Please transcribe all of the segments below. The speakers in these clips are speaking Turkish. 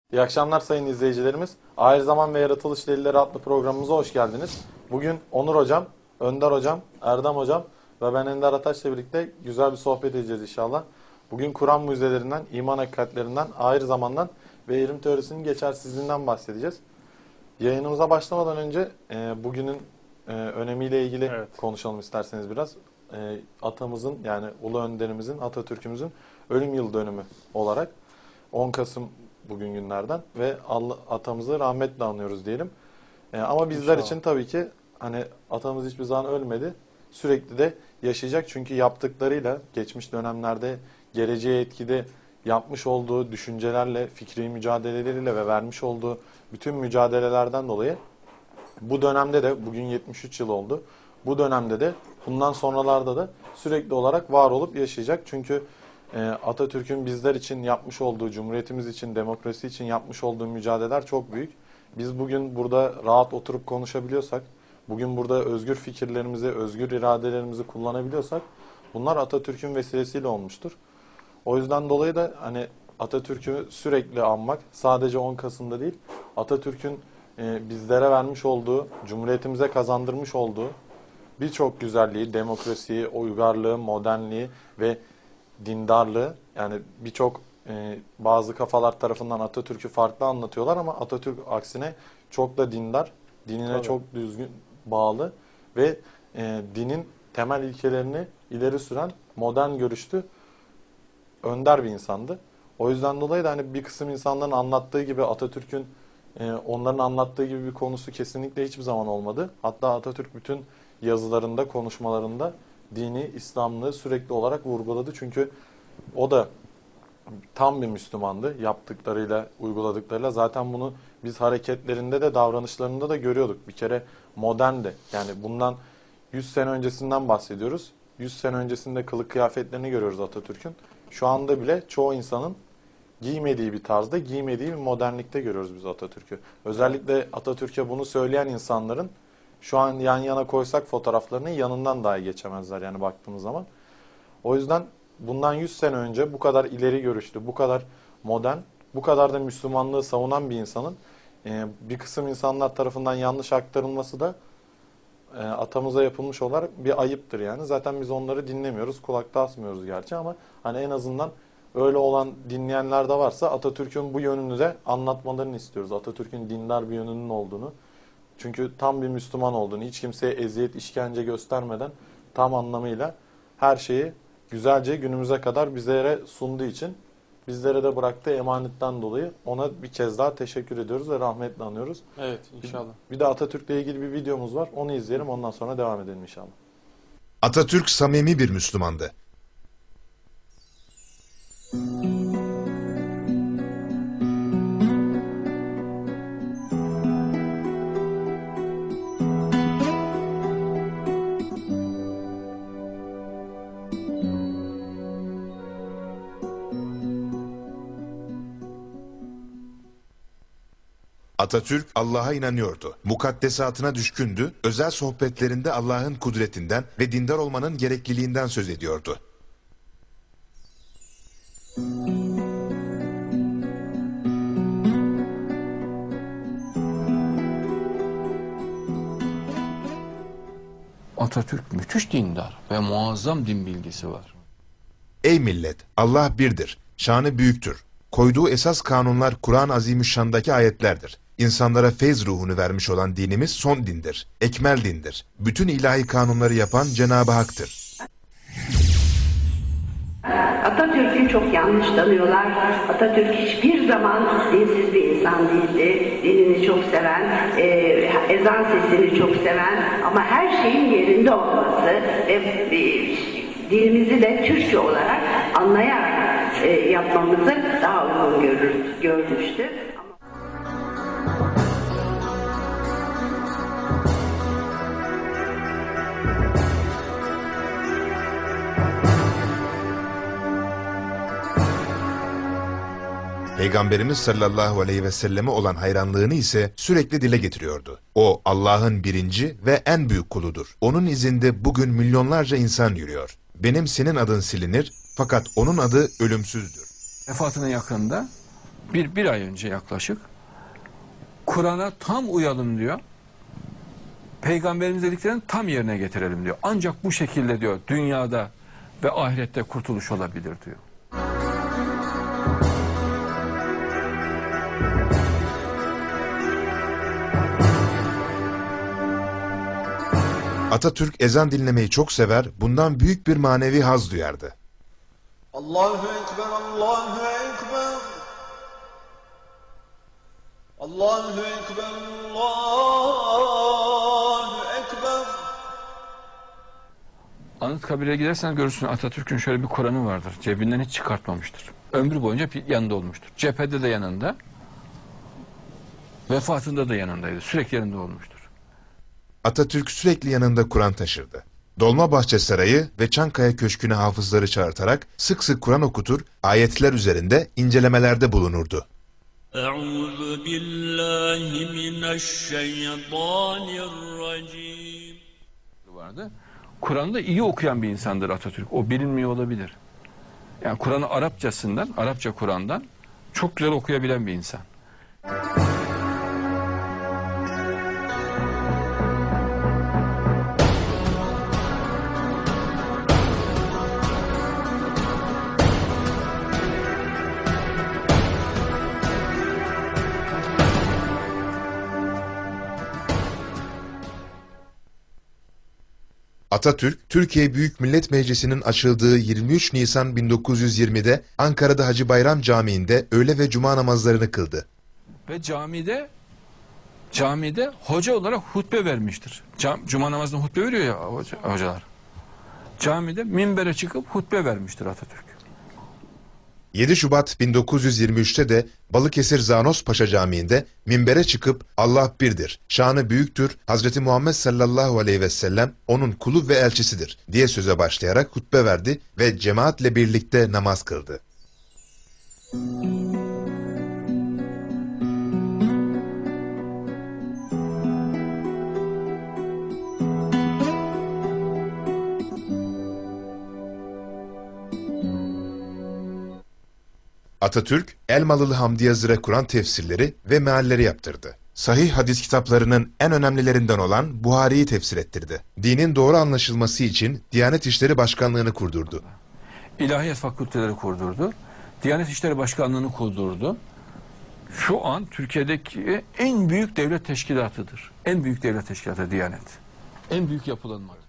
İyi akşamlar sayın izleyicilerimiz. Ahir Zaman ve Yaratılış Delilleri adlı programımıza hoş geldiniz. Bugün Onur Hocam, Önder Hocam, Erdem Hocam ve ben Ender Ataç'la birlikte güzel bir sohbet edeceğiz inşallah. Bugün Kur'an mucizelerinden, iman hakikatlerinden, ahir zamandan ve evrim teorisinin geçersizliğinden bahsedeceğiz. Yayınımıza başlamadan önce bugünün önemiyle ilgili Evet. konuşalım isterseniz biraz. Atamızın yani Ulu Önderimizin, Atatürk'ümüzün ölüm yıl dönümü olarak 10 Kasım bugün günlerden ve atamızı rahmetle anıyoruz diyelim. Ama bizler İnşallah. için tabii ki hani atamız hiçbir zaman ölmedi. Sürekli de yaşayacak çünkü yaptıklarıyla geçmiş dönemlerde geleceğe etkide yapmış olduğu düşüncelerle, fikri mücadeleleriyle ve vermiş olduğu bütün mücadelelerden dolayı bu dönemde de bugün 73 yıl oldu. Bu dönemde de bundan sonralarda da sürekli olarak var olup yaşayacak. Çünkü Atatürk'ün bizler için yapmış olduğu, Cumhuriyetimiz için, demokrasi için yapmış olduğu mücadeleler çok büyük. Biz bugün burada rahat oturup konuşabiliyorsak, bugün burada özgür fikirlerimizi, özgür iradelerimizi kullanabiliyorsak bunlar Atatürk'ün vesilesiyle olmuştur. O yüzden dolayı da hani Atatürk'ü sürekli anmak sadece 10 Kasım'da değil, Atatürk'ün bizlere vermiş olduğu, Cumhuriyetimize kazandırmış olduğu birçok güzelliği, demokrasiyi, uygarlığı, modernliği ve dindarlığı yani birçok bazı kafalar tarafından Atatürk'ü farklı anlatıyorlar ama Atatürk aksine çok da dindar, dinine Tabii. çok düzgün bağlı ve dinin temel ilkelerini ileri süren modern görüşlü önder bir insandı. O yüzden dolayı da hani bir kısım insanların anlattığı gibi Atatürk'ün onların anlattığı gibi bir konusu kesinlikle hiçbir zaman olmadı. Hatta Atatürk bütün yazılarında, konuşmalarında dini, İslamlığı sürekli olarak vurguladı. Çünkü o da tam bir Müslümandı yaptıklarıyla, uyguladıklarıyla. Zaten bunu biz hareketlerinde de, davranışlarında da görüyorduk. Bir kere moderndi. Yani bundan 100 sene öncesinden bahsediyoruz. 100 sene öncesinde kılık kıyafetlerini görüyoruz Atatürk'ün. Şu anda bile çoğu insanın giymediği bir tarzda, giymediği bir modernlikte görüyoruz biz Atatürk'ü. Özellikle Atatürk'e bunu söyleyen insanların şu an yan yana koysak fotoğraflarını yanından dahi geçemezler yani baktığımız zaman. O yüzden bundan 100 sene önce bu kadar ileri görüşlü, bu kadar modern, bu kadar da Müslümanlığı savunan bir insanın bir kısım insanlar tarafından yanlış aktarılması da atamıza yapılmış olarak bir ayıptır yani. Zaten biz onları dinlemiyoruz, kulakta asmıyoruz gerçi ama hani en azından öyle olan dinleyenler de varsa Atatürk'ün bu yönünü de anlatmalarını istiyoruz. Atatürk'ün dindar bir yönünün olduğunu. Çünkü tam bir Müslüman olduğunu, hiç kimseye eziyet, işkence göstermeden tam anlamıyla her şeyi güzelce günümüze kadar bizlere sunduğu için bizlere de bıraktığı emanetten dolayı ona bir kez daha teşekkür ediyoruz ve rahmetle anıyoruz. Evet, inşallah. Bir de Atatürk'le ilgili bir videomuz var. Onu izleyelim, ondan sonra devam edelim inşallah. Atatürk samimi bir Müslümandı. Atatürk Allah'a inanıyordu. Mukaddesatına düşkündü. Özel sohbetlerinde Allah'ın kudretinden ve dindar olmanın gerekliliğinden söz ediyordu. Atatürk müthiş dindar ve muazzam din bilgisi var. Ey millet! Allah birdir. Şanı büyüktür. Koyduğu esas kanunlar Kur'an-ı Azimüşşan'daki ayetlerdir. İnsanlara feyz ruhunu vermiş olan dinimiz son dindir. Ekmel dindir. Bütün ilahi kanunları yapan Cenab-ı Hak'tır. Atatürk'ü çok yanlış tanıyorlar. Atatürk hiçbir zaman dinsiz bir insan değildi. Dinini çok seven, ezan sesini çok seven ama her şeyin yerinde olması ve dinimizi de Türkçe olarak anlayarak yapmamızı daha uygun görmüştü. Peygamberimiz sallallahu aleyhi ve selleme olan hayranlığını ise sürekli dile getiriyordu. O Allah'ın birinci ve en büyük kuludur. Onun izinde bugün milyonlarca insan yürüyor. Benim senin adın silinir fakat onun adı ölümsüzdür. Vefatına yakında bir ay önce yaklaşık Kur'an'a tam uyalım diyor. Peygamberimiz dediklerini tam yerine getirelim diyor. Ancak bu şekilde diyor dünyada ve ahirette kurtuluş olabilir diyor. Atatürk ezan dinlemeyi çok sever, bundan büyük bir manevi haz duyardı. Allahu Ekber, Allahu Ekber. Allahu Ekber, Allahu Ekber. Anıtkabir'e gidersen görürsün Atatürk'ün şöyle bir Kur'an'ı vardır. Cebinden hiç çıkartmamıştır. Ömrü boyunca yanında olmuştur. Cephede de yanında, vefatında da yanındaydı. Sürekli yanında olmuştur. Atatürk sürekli yanında Kur'an taşırdı. Dolmabahçe Sarayı ve Çankaya Köşkü'ne hafızları çağırtarak sık sık Kur'an okutur, ayetler üzerinde incelemelerde bulunurdu. Euzu billahi mineşşeytanirracim. Vardı. Kur'an'da iyi okuyan bir insandır Atatürk. O bilinmiyor olabilir. Yani Kur'an'ı Arapça Kur'an'dan çok güzel okuyabilen bir insan. Atatürk, Türkiye Büyük Millet Meclisi'nin açıldığı 23 Nisan 1920'de Ankara'da Hacı Bayram Camii'nde öğle ve cuma namazlarını kıldı. Ve camide hoca olarak hutbe vermiştir. Cuma namazında hutbe veriyor ya hocalar. Camide minbere çıkıp hutbe vermiştir Atatürk. 7 Şubat 1923'te de Balıkesir Zanos Paşa Camii'nde minbere çıkıp Allah birdir, şanı büyüktür, Hazreti Muhammed sallallahu aleyhi ve sellem onun kulu ve elçisidir diye söze başlayarak hutbe verdi ve cemaatle birlikte namaz kıldı. Atatürk, Elmalılı Hamdi Yazır'a Kur'an tefsirleri ve mealleri yaptırdı. Sahih hadis kitaplarının en önemlilerinden olan Buhari'yi tefsir ettirdi. Dinin doğru anlaşılması için Diyanet İşleri Başkanlığı'nı kurdurdu. İlahiyat fakülteleri kurdurdu. Diyanet İşleri Başkanlığı'nı kurdurdu. Şu an Türkiye'deki en büyük devlet teşkilatıdır. En büyük devlet teşkilatı Diyanet. En büyük yapılanmadır.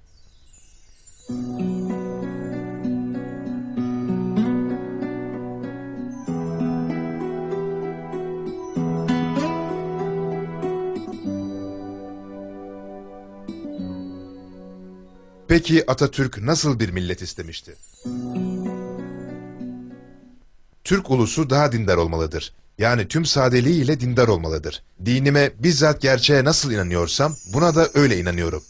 Peki Atatürk nasıl bir millet istemişti? Türk ulusu daha dindar olmalıdır. Yani tüm sadeliğiyle dindar olmalıdır. Dinime bizzat gerçeğe nasıl inanıyorsam buna da öyle inanıyorum.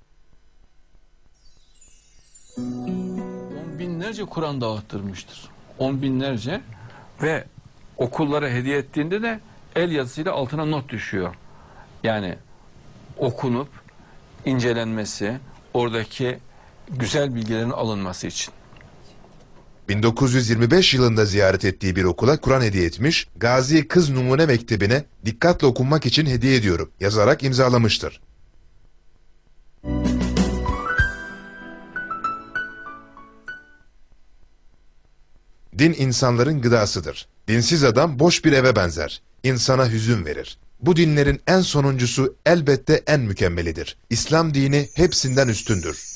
On binlerce Kur'an dağıttırmıştır. On binlerce ve okullara hediye ettiğinde de el yazısıyla altına not düşüyor. Yani okunup incelenmesi, oradaki güzel bilgilerin alınması için. 1925 yılında ziyaret ettiği bir okula Kur'an hediye etmiş, Gazi Kız Numune Mektebi'ne dikkatle okunmak için hediye ediyorum yazarak imzalamıştır. Din insanların gıdasıdır. Dinsiz adam boş bir eve benzer. İnsana hüzün verir. Bu dinlerin en sonuncusu elbette en mükemmelidir. İslam dini hepsinden üstündür.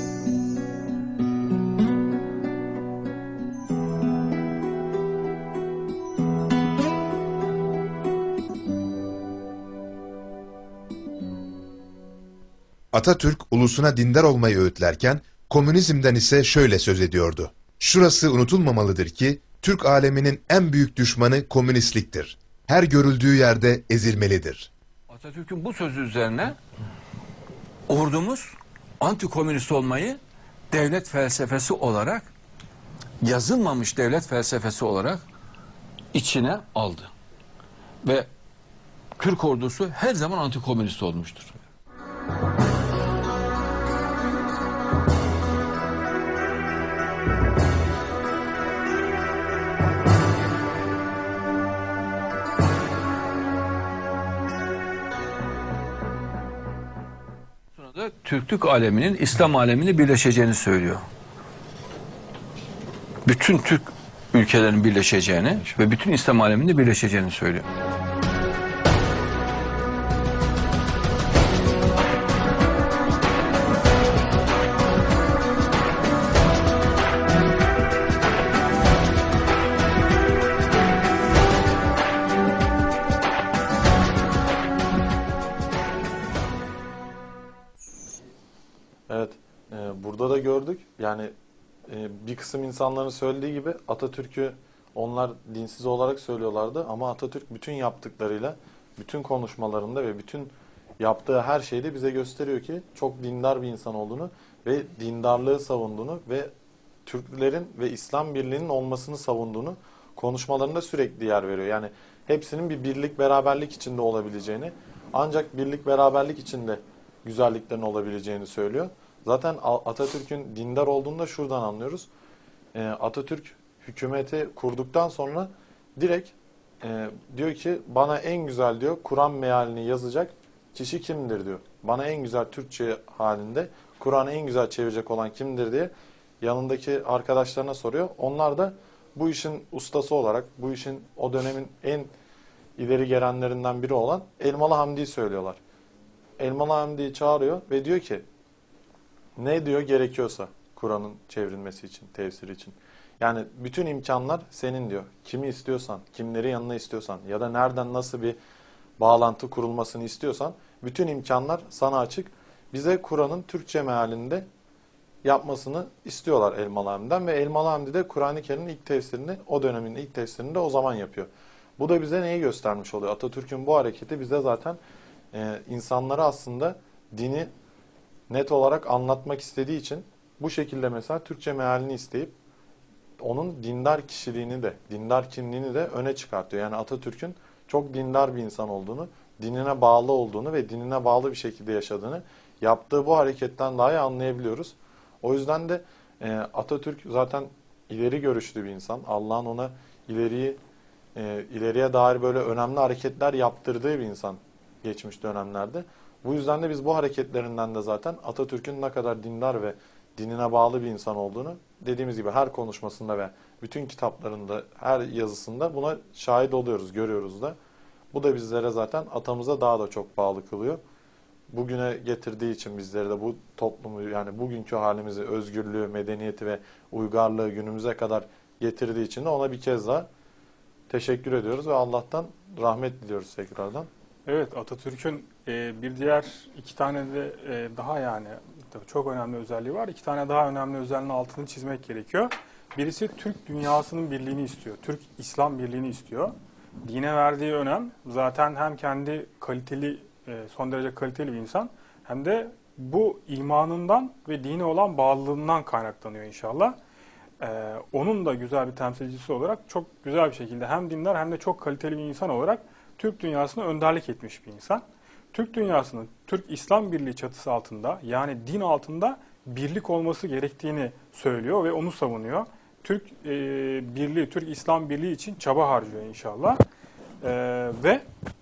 Atatürk ulusuna dindar olmayı öğütlerken komünizmden ise şöyle söz ediyordu. Şurası unutulmamalıdır ki Türk aleminin en büyük düşmanı komünistliktir. Her görüldüğü yerde ezilmelidir. Atatürk'ün bu sözü üzerine ordumuz antikomünist olmayı devlet felsefesi olarak, yazılmamış devlet felsefesi olarak içine aldı. Ve Türk ordusu her zaman antikomünist olmuştur. da Türklük aleminin İslam alemini birleşeceğini söylüyor. Bütün Türk ülkelerin birleşeceğini ve bütün İslam aleminin birleşeceğini söylüyor. Evet, burada da gördük. Yani bir kısım insanların söylediği gibi Atatürk'ü onlar dinsiz olarak söylüyorlardı ama Atatürk bütün yaptıklarıyla, bütün konuşmalarında ve bütün yaptığı her şeyde bize gösteriyor ki çok dindar bir insan olduğunu ve dindarlığı savunduğunu ve Türklerin ve İslam birliğinin olmasını savunduğunu konuşmalarında sürekli yer veriyor. Yani hepsinin bir birlik beraberlik içinde olabileceğini, ancak birlik beraberlik içinde güzelliklerin olabileceğini söylüyor. Zaten Atatürk'ün dindar olduğunu da şuradan anlıyoruz. Atatürk hükümeti kurduktan sonra direkt diyor ki bana en güzel diyor Kur'an mealini yazacak kişi kimdir diyor. Bana en güzel Türkçe halinde Kur'an'ı en güzel çevirecek olan kimdir diye yanındaki arkadaşlarına soruyor. Onlar da bu işin ustası olarak, bu işin o dönemin en ileri gelenlerinden biri olan Elmalı Hamdi'yi söylüyorlar. Elmalı Hamdi'yi çağırıyor ve diyor ki ne diyor gerekiyorsa Kur'an'ın çevrilmesi için, tefsiri için. Yani bütün imkanlar senin diyor. Kimi istiyorsan, kimleri yanına istiyorsan ya da nereden nasıl bir bağlantı kurulmasını istiyorsan bütün imkanlar sana açık. Bize Kur'an'ın Türkçe mealinde yapmasını istiyorlar Elmalı Hamdi'den ve Elmalı Hamdi de Kur'an-ı Kerim'in ilk tefsirini, o dönemin ilk tefsirini de o zaman yapıyor. Bu da bize neyi göstermiş oluyor? Atatürk'ün bu hareketi bize zaten insanlara aslında dini net olarak anlatmak istediği için bu şekilde mesela Türkçe mealini isteyip onun dindar kişiliğini de, dindar kimliğini de öne çıkartıyor. Yani Atatürk'ün çok dindar bir insan olduğunu, dinine bağlı olduğunu ve dinine bağlı bir şekilde yaşadığını yaptığı bu hareketten daha iyi anlayabiliyoruz. O yüzden de Atatürk zaten ileri görüşlü bir insan. Allah'ın ona ileriye dair böyle önemli hareketler yaptırdığı bir insan geçmiş dönemlerde. Bu yüzden de biz bu hareketlerinden de zaten Atatürk'ün ne kadar dindar ve dinine bağlı bir insan olduğunu dediğimiz gibi her konuşmasında ve bütün kitaplarında, her yazısında buna şahit oluyoruz, görüyoruz da. Bu da bizlere zaten atamıza daha da çok bağlı kılıyor. Bugüne getirdiği için bizleri de bu toplumu yani bugünkü halimizi, özgürlüğü, medeniyeti ve uygarlığı günümüze kadar getirdiği için de ona bir kez daha teşekkür ediyoruz ve Allah'tan rahmet diliyoruz tekrardan. Evet, Atatürk'ün bir diğer iki tane de daha yani tabii çok önemli özelliği var. İki tane daha önemli özelliğinin altını çizmek gerekiyor. Birisi Türk dünyasının birliğini istiyor. Türk İslam birliğini istiyor. Dine verdiği önem zaten hem kendi kaliteli, son derece kaliteli bir insan hem de bu imanından ve dine olan bağlılığından kaynaklanıyor inşallah. Onun da güzel bir temsilcisi olarak çok güzel bir şekilde hem dindar hem de çok kaliteli bir insan olarak Türk dünyasına önderlik etmiş bir insan. Türk dünyasının Türk İslam Birliği çatısı altında yani din altında birlik olması gerektiğini söylüyor ve onu savunuyor. Türk birliği, Türk İslam Birliği için çaba harcıyor inşallah. Ve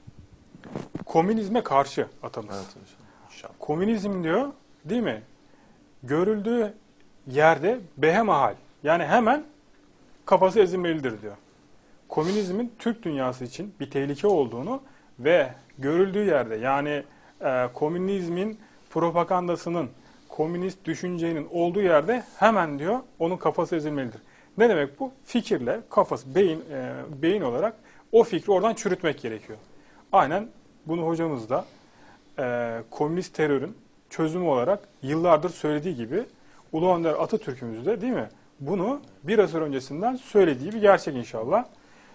komünizme karşı atamız. Evet, inşallah. Komünizm diyor değil mi? Görüldüğü yerde behemahal yani hemen kafası ezilmelidir diyor. Komünizmin Türk dünyası için bir tehlike olduğunu ve görüldüğü yerde yani komünizmin propagandasının, komünist düşüncenin olduğu yerde hemen diyor onun kafası ezilmelidir. Ne demek bu? Fikirle kafası, beyin olarak o fikri oradan çürütmek gerekiyor. Aynen bunu hocamız da komünist terörün çözümü olarak yıllardır söylediği gibi Ulu Önder Atatürk'ümüz de değil mi? Bunu bir asır öncesinden söylediği bir gerçek inşallah.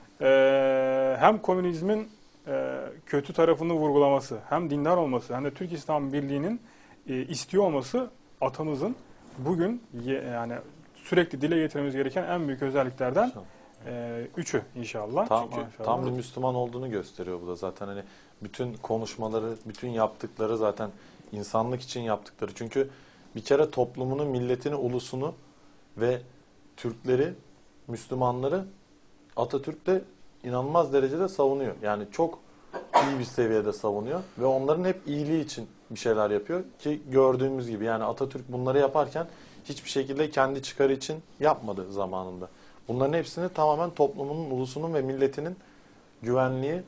Hem komünizmin kötü tarafını vurgulaması, hem dindar olması, hem de Türk İslam Birliği'nin istiyor olması atamızın bugün yani sürekli dile getirmemiz gereken en büyük özelliklerden üçü inşallah. Tam bir Müslüman olduğunu gösteriyor bu da zaten hani bütün konuşmaları, bütün yaptıkları zaten insanlık için yaptıkları. Çünkü bir kere toplumunu, milletini, ulusunu ve Türkleri, Müslümanları Atatürk de inanılmaz derecede savunuyor. Yani çok iyi bir seviyede savunuyor ve onların hep iyiliği için bir şeyler yapıyor ki gördüğümüz gibi yani Atatürk bunları yaparken hiçbir şekilde kendi çıkarı için yapmadı zamanında. Bunların hepsini tamamen toplumunun, ulusunun ve milletinin güvenliği,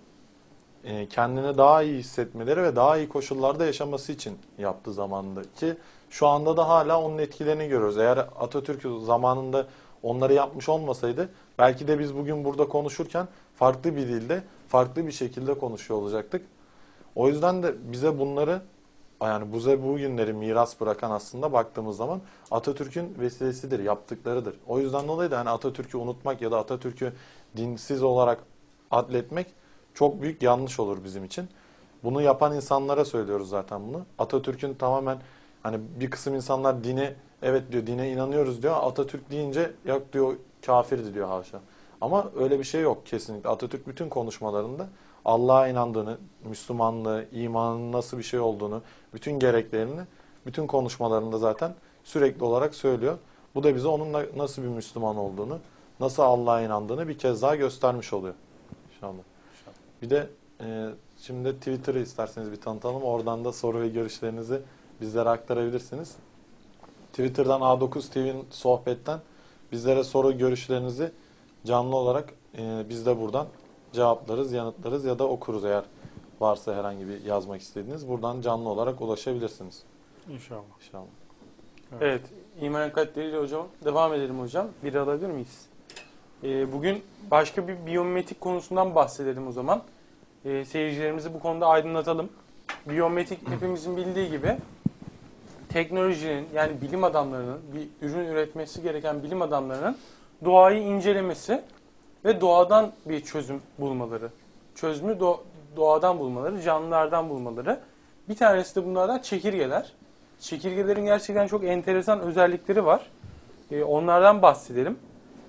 kendini daha iyi hissetmeleri ve daha iyi koşullarda yaşaması için yaptığı zamanında ki şu anda da hala onun etkilerini görüyoruz. Eğer Atatürk zamanında onları yapmış olmasaydı belki de biz bugün burada konuşurken farklı bir dilde, farklı bir şekilde konuşuyor olacaktık. O yüzden de bize bunları yani bize bu günleri miras bırakan aslında baktığımız zaman Atatürk'ün vesilesidir, yaptıklarıdır. O yüzden dolayı da hani Atatürk'ü unutmak ya da Atatürk'ü dinsiz olarak adletmek çok büyük yanlış olur bizim için. Bunu yapan insanlara söylüyoruz zaten bunu. Atatürk'ün tamamen hani bir kısım insanlar dine evet diyor, dine inanıyoruz diyor. Atatürk deyince yok diyor kafirdi diyor haşa. Ama öyle bir şey yok kesinlikle. Atatürk bütün konuşmalarında Allah'a inandığını, Müslümanlığı, imanın nasıl bir şey olduğunu, bütün gereklerini bütün konuşmalarında zaten sürekli olarak söylüyor. Bu da bize onun nasıl bir Müslüman olduğunu, nasıl Allah'a inandığını bir kez daha göstermiş oluyor. İnşallah. Bir de şimdi Twitter'ı isterseniz bir tanıtalım. Oradan da soru ve görüşlerinizi bizlere aktarabilirsiniz. Twitter'dan A9 TV'nin sohbetten bizlere soru görüşlerinizi canlı olarak biz de buradan cevaplarız, yanıtlarız ya da okuruz eğer varsa herhangi bir yazmak istediğiniz. Buradan canlı olarak ulaşabilirsiniz. İnşallah. İnşallah. Evet. İman hakikatleriyle hocam. Devam edelim hocam. Biri alabilir miyiz? Bugün başka bir biyometrik konusundan bahsedelim o zaman. Seyircilerimizi bu konuda aydınlatalım. Biyometrik hepimizin bildiği gibi teknolojinin yani bilim adamlarının bir ürün üretmesi gereken bilim adamlarının doğayı incelemesi ve doğadan bir çözüm bulmaları. Çözümü doğadan bulmaları, canlılardan bulmaları. Bir tanesi de bunlardan çekirgeler. Çekirgelerin gerçekten çok enteresan özellikleri var. Onlardan bahsedelim.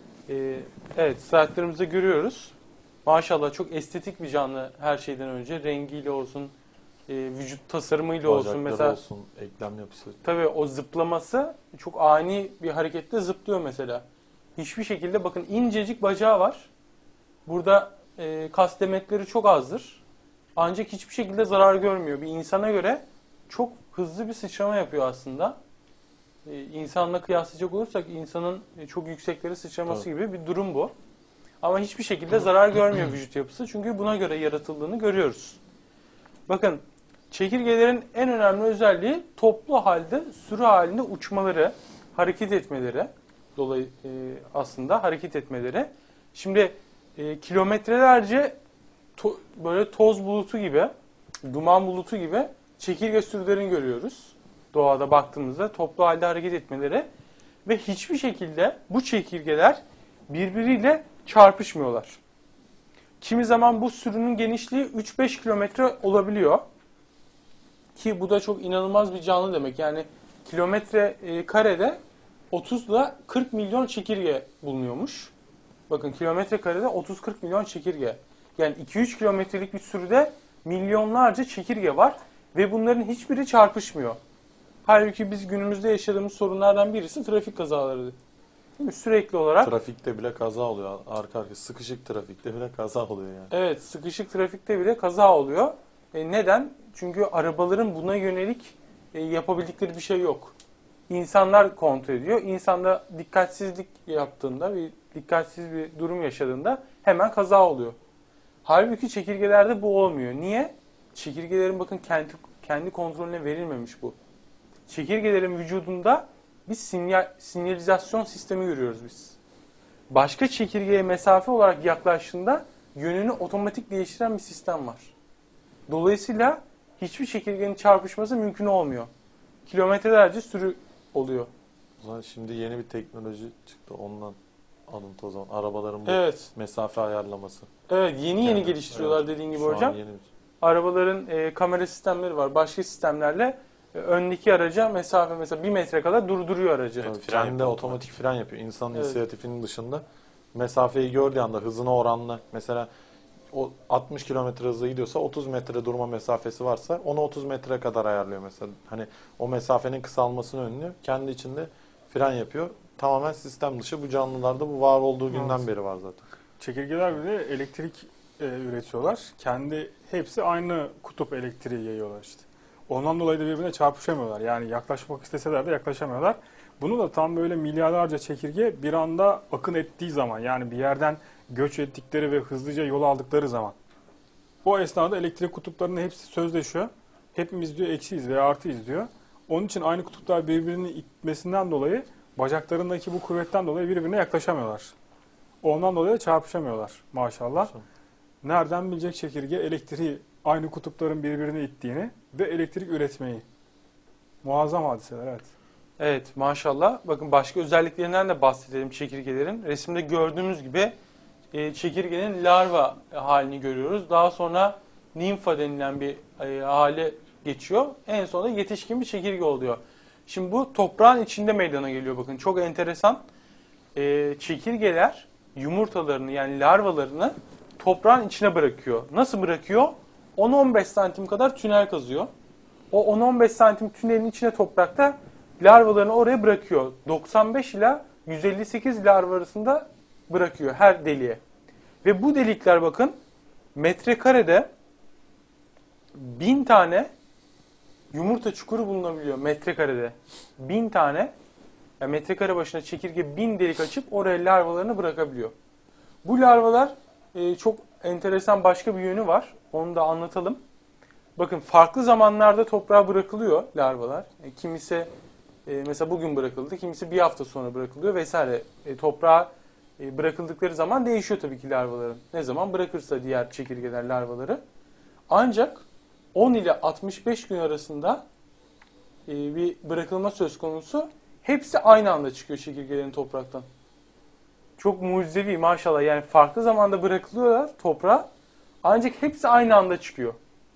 Evet, slaytlarımızda görüyoruz. Maşallah çok estetik bir canlı her şeyden önce. Rengiyle olsun, vücut tasarımıyla olsun. Bacakları Mesela olsun, eklem yapısı. tabii o zıplaması çok ani bir harekette zıplıyor mesela. Hiçbir şekilde bakın incecik bacağı var. Burada kas demetleri çok azdır. Ancak hiçbir şekilde zarar görmüyor. Bir insana göre çok hızlı bir sıçrama yapıyor aslında. İnsanla kıyaslayacak olursak insanın çok yüksekleri sıçraması Tabii. gibi bir durum bu. Ama hiçbir şekilde zarar görmüyor vücut yapısı. Çünkü buna göre yaratıldığını görüyoruz. Bakın çekirgelerin en önemli özelliği toplu halde, sürü halinde uçmaları, hareket etmeleri. Aslında hareket etmeleri. Şimdi kilometrelerce böyle toz bulutu gibi, duman bulutu gibi çekirge sürülerini görüyoruz. Doğada baktığımızda toplu halde hareket etmeleri ve hiçbir şekilde bu çekirgeler birbiriyle çarpışmıyorlar. Kimi zaman bu sürünün genişliği 3-5 kilometre olabiliyor. Ki bu da çok inanılmaz bir canlı demek. Yani kilometre karede 30 ile 40 milyon çekirge bulunuyormuş. Bakın kilometre karede 30-40 milyon çekirge. Yani 2-3 kilometrelik bir sürüde milyonlarca çekirge var ve bunların hiçbiri çarpışmıyor. Halbuki biz günümüzde yaşadığımız sorunlardan birisi trafik kazaları. Değil mi? Sürekli olarak. Trafikte bile kaza oluyor. Arka arkaya sıkışık trafikte bile kaza oluyor yani. Evet, sıkışık trafikte bile kaza oluyor. Neden? Çünkü arabaların buna yönelik yapabildikleri bir şey yok. İnsanlar kontrol ediyor. İnsan da dikkatsizlik yaptığında, dikkatsiz bir durum yaşadığında hemen kaza oluyor. Halbuki çekirgelerde bu olmuyor. Niye? Çekirgelerin bakın kendi kontrolüne verilmemiş bu. Çekirgelerin vücudunda bir sinyalizasyon sistemi görüyoruz biz. Başka çekirgeye mesafe olarak yaklaştığında yönünü otomatik değiştiren bir sistem var. Dolayısıyla hiçbir çekirgenin çarpışması mümkün olmuyor. Kilometrelerce sürü oluyor. O zaman şimdi yeni bir teknoloji çıktı ondan alıntı o zaman. Arabaların bu Evet. mesafe ayarlaması. Evet, yeni Yani, geliştiriyorlar evet. dediğin gibi Şu an hocam. yeni. Arabaların kamera sistemleri var. Başka sistemlerle öndeki araca mesafe mesela 1 metre kadar durduruyor aracı. Tabii, fren kendi yapıyor otomatik fren yapıyor. İnsanın Evet. inisiyatifinin dışında mesafeyi gördüğü anda hızına oranla mesela o 60 kilometre hızla gidiyorsa 30 metre durma mesafesi varsa onu 30 metre kadar ayarlıyor mesela. Hani o mesafenin kısalmasını önlüyor. Kendi içinde fren yapıyor. Tamamen sistem dışı. Bu canlılarda bu var olduğu günden Evet. beri var zaten. Çekirgeler bile elektrik üretiyorlar. Hepsi aynı kutup elektriği yayıyorlar işte. Ondan dolayı da birbirine çarpışamıyorlar. Yani yaklaşmak isteseler de yaklaşamıyorlar. Bunu da tam böyle milyarlarca çekirge bir anda akın ettiği zaman, yani bir yerden göç ettikleri ve hızlıca yol aldıkları zaman, o esnada elektrik kutuplarının hepsi sözleşiyor. Hepimiz diyor eksiyiz veya artıyız diyor. Onun için aynı kutuplar birbirini itmesinden dolayı, bacaklarındaki bu kuvvetten dolayı birbirine yaklaşamıyorlar. Ondan dolayı da çarpışamıyorlar maşallah. Nereden bilecek çekirge elektriği, aynı kutupların birbirini ittiğini ve elektrik üretmeyi. Muazzam hadiseler, evet. Evet, maşallah. Bakın başka özelliklerinden de bahsedelim çekirgelerin. Resimde gördüğümüz gibi çekirgenin larva halini görüyoruz. Daha sonra nimfa denilen bir hale geçiyor. En sonunda yetişkin bir çekirge oluyor. Şimdi bu toprağın içinde meydana geliyor bakın. Çok enteresan. Çekirgeler yumurtalarını, yani larvalarını toprağın içine bırakıyor. Nasıl bırakıyor? 10-15 santim kadar tünel kazıyor. O 10-15 santim tünelin içine toprakta larvalarını oraya bırakıyor. 95 ila 158 larva arasında bırakıyor her deliğe. Ve bu delikler bakın metrekarede 1000 tane yumurta çukuru bulunabiliyor metrekarede. 1000 tane, yani metrekare başına çekirge 1000 delik açıp oraya larvalarını bırakabiliyor. Bu larvalar çok enteresan başka bir yönü var. Onu da anlatalım. Bakın farklı zamanlarda toprağa bırakılıyor larvalar. Kimisi mesela bugün bırakıldı, kimisi bir hafta sonra bırakılıyor vesaire. Toprağa bırakıldıkları zaman değişiyor tabii ki larvaların. Ne zaman bırakırsa diğer çekirgeler larvaları. Ancak 10 ile 65 gün arasında bir bırakılma söz konusu. Hepsi aynı anda çıkıyor çekirgelerin topraktan. Çok mucizevi maşallah. Yani farklı zamanda bırakılıyorlar toprağa. Ancak hepsi aynı anda çıkıyor.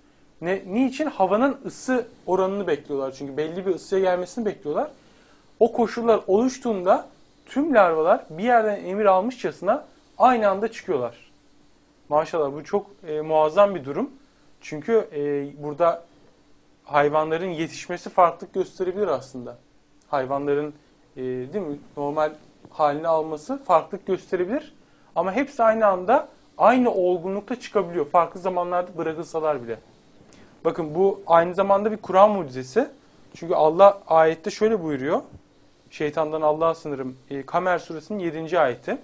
Niçin? Havanın ısı oranını bekliyorlar. Çünkü belli bir ısıya gelmesini bekliyorlar. O koşullar oluştuğunda tüm larvalar bir yerden emir almışçasına aynı anda çıkıyorlar. Maşallah bu çok muazzam bir durum. Çünkü burada hayvanların yetişmesi farklılık gösterebilir aslında. Hayvanların değil mi, normal halini alması farklılık gösterebilir. Ama hepsi aynı anda aynı olgunlukta çıkabiliyor. Farklı zamanlarda bırakılsalar bile. Bakın bu aynı zamanda bir Kur'an mucizesi. Çünkü Allah ayette şöyle buyuruyor. Şeytandan Allah'a sınırım. Kamer suresinin 7. ayeti.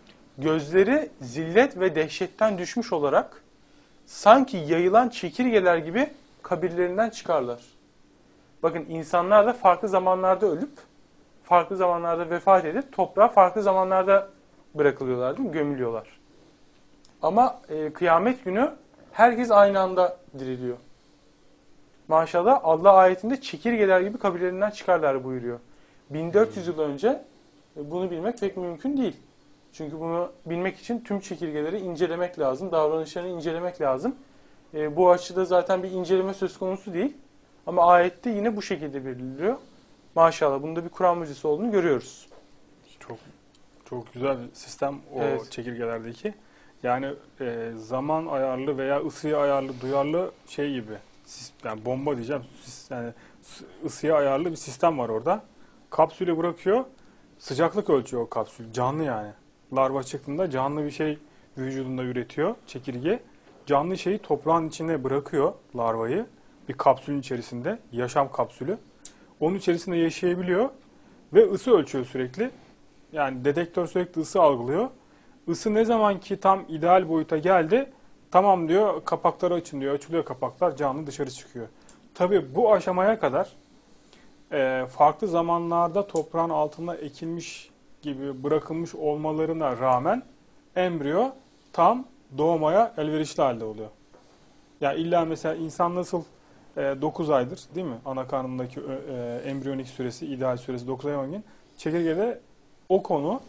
Gözleri zillet ve dehşetten düşmüş olarak sanki yayılan çekirgeler gibi kabirlerinden çıkarlar. Bakın insanlar da farklı zamanlarda ölüp, farklı zamanlarda vefat edip toprağa farklı zamanlarda bırakılıyorlar, değil mi? Gömülüyorlar. Ama kıyamet günü herkes aynı anda diriliyor. Maşallah Allah ayetinde çekirgeler gibi kabirlerinden çıkarlar buyuruyor. 1400 yıl önce bunu bilmek pek mümkün değil. Çünkü bunu bilmek için tüm çekirgeleri incelemek lazım, davranışlarını incelemek lazım. Bu açıda zaten bir inceleme söz konusu değil. Ama ayette yine bu şekilde belirtiliyor. Maşallah bunda bir Kur'an mucizesi olduğunu görüyoruz. Çok güzel bir sistem o, evet, çekirgelerdeki. Yani zaman ayarlı veya ısıya ayarlı, duyarlı şey gibi. Yani bomba diyeceğim. Yani ısıya ayarlı bir sistem var orada. Kapsülü bırakıyor. Sıcaklık ölçüyor o kapsül. Canlı yani. Larva çıktığında canlı bir şey vücudunda üretiyor çekirge. Canlı şeyi toprağın içine bırakıyor larvayı. Bir kapsülün içerisinde. Yaşam kapsülü. Onun içerisinde yaşayabiliyor. Ve ısı ölçüyor sürekli. Yani dedektör sürekli ısı algılıyor. Isı ne zaman ki tam ideal boyuta geldi, tamam diyor, kapakları açın diyor. Açılıyor kapaklar, canlı dışarı çıkıyor. Tabii bu aşamaya kadar farklı zamanlarda toprağın altına ekilmiş gibi bırakılmış olmalarına rağmen embriyo tam doğmaya elverişli halde oluyor. Yani illa mesela insan nasıl 9 aydır değil mi? Ana karnındaki embriyonik süresi, ideal süresi 9 ay 10 gün. Çekirgede o konu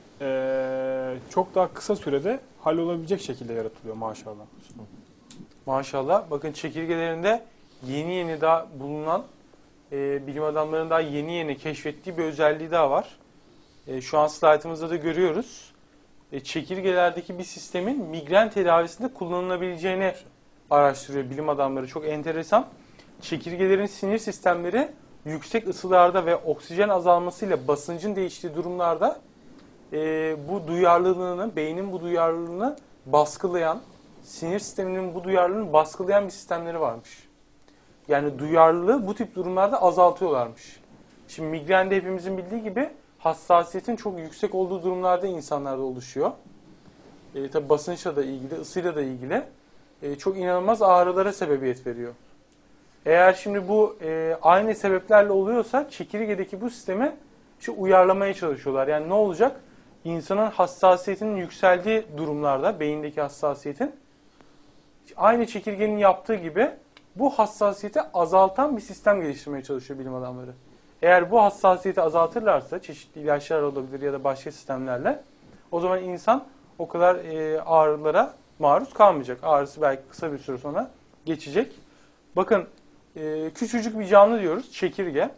çok daha kısa sürede hallolabilecek şekilde yaratılıyor maşallah. Maşallah. Bakın çekirgelerinde yeni daha bulunan bilim adamlarının daha yeni keşfettiği bir özelliği daha var. Şu an slaytımızda da görüyoruz. Çekirgelerdeki bir sistemin migren tedavisinde kullanılabileceğini araştırıyor bilim adamları. Çok enteresan. Çekirgelerin sinir sistemleri yüksek ısılarda ve oksijen azalmasıyla basıncın değiştiği durumlarda bu duyarlılığını, beynin bu duyarlılığını baskılayan, sinir sisteminin bu duyarlılığını baskılayan bir sistemleri varmış. Yani duyarlılığı bu tip durumlarda azaltıyorlarmış. Şimdi migrende hepimizin bildiği gibi hassasiyetin çok yüksek olduğu durumlarda insanlarda oluşuyor. Tabi basınçla da ilgili, ısıyla da ilgili çok inanılmaz ağrılara sebebiyet veriyor. Eğer şimdi bu aynı sebeplerle oluyorsa çekirgedeki bu sistemi uyarlamaya çalışıyorlar. Yani ne olacak? İnsanın hassasiyetinin yükseldiği durumlarda, beyindeki hassasiyetin aynı çekirgenin yaptığı gibi bu hassasiyeti azaltan bir sistem geliştirmeye çalışıyor bilim adamları. Eğer bu hassasiyeti azaltırlarsa, çeşitli ilaçlar olabilir ya da başka sistemlerle, o zaman insan o kadar ağrılara maruz kalmayacak. Ağrısı belki kısa bir süre sonra geçecek. Bakın küçücük bir canlı diyoruz, çekirge.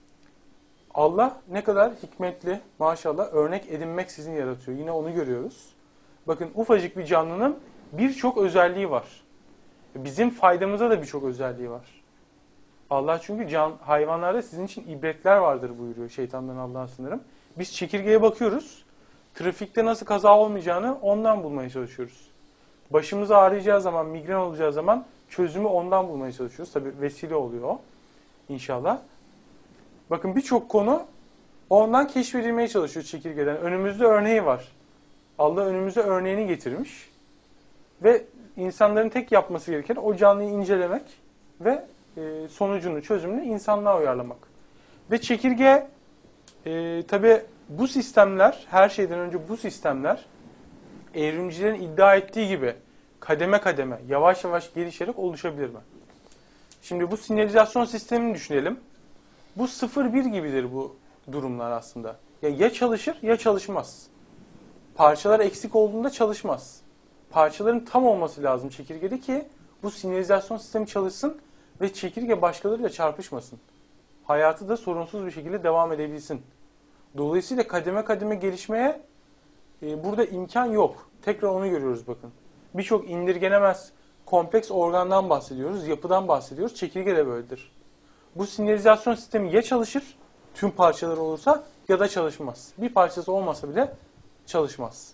Allah ne kadar hikmetli, maşallah, örnek edinmeksizin yaratıyor. Yine onu görüyoruz. Bakın ufacık bir canlının birçok özelliği var. Bizim faydamıza da birçok özelliği var. Allah çünkü hayvanlarda sizin için ibretler vardır buyuruyor, şeytandan Allah'a sınırım. Biz çekirgeye bakıyoruz. Trafikte nasıl kaza olmayacağını ondan bulmaya çalışıyoruz. Başımız ağrıyacağı zaman, migren olacağı zaman çözümü ondan bulmaya çalışıyoruz. Tabii vesile oluyor o inşallah. Bakın birçok konu ondan keşfedilmeye çalışıyor çekirgeden. Önümüzde örneği var. Allah önümüze örneğini getirmiş. Ve insanların tek yapması gereken o canlıyı incelemek ve sonucunu, çözümünü insanlığa uyarlamak. Ve çekirge tabii bu sistemler, her şeyden önce bu sistemler evrimcilerin iddia ettiği gibi kademe kademe, yavaş yavaş gelişerek oluşabilir mi? Şimdi bu sinyalizasyon sistemini düşünelim. Bu 0-1 gibidir bu durumlar aslında. Ya çalışır ya çalışmaz. Parçalar eksik olduğunda çalışmaz. Parçaların tam olması lazım çekirgede ki bu sinyalizasyon sistemi çalışsın ve çekirge başkalarıyla çarpışmasın. Hayatı da sorunsuz bir şekilde devam edebilsin. Dolayısıyla kademe kademe gelişmeye burada imkan yok. Tekrar onu görüyoruz bakın. Birçok indirgenemez kompleks organdan bahsediyoruz, yapıdan bahsediyoruz. Çekirge de böyledir. Bu sinyalizasyon sistemi ya çalışır, tüm parçaları olursa, ya da çalışmaz. Bir parçası olmasa bile çalışmaz.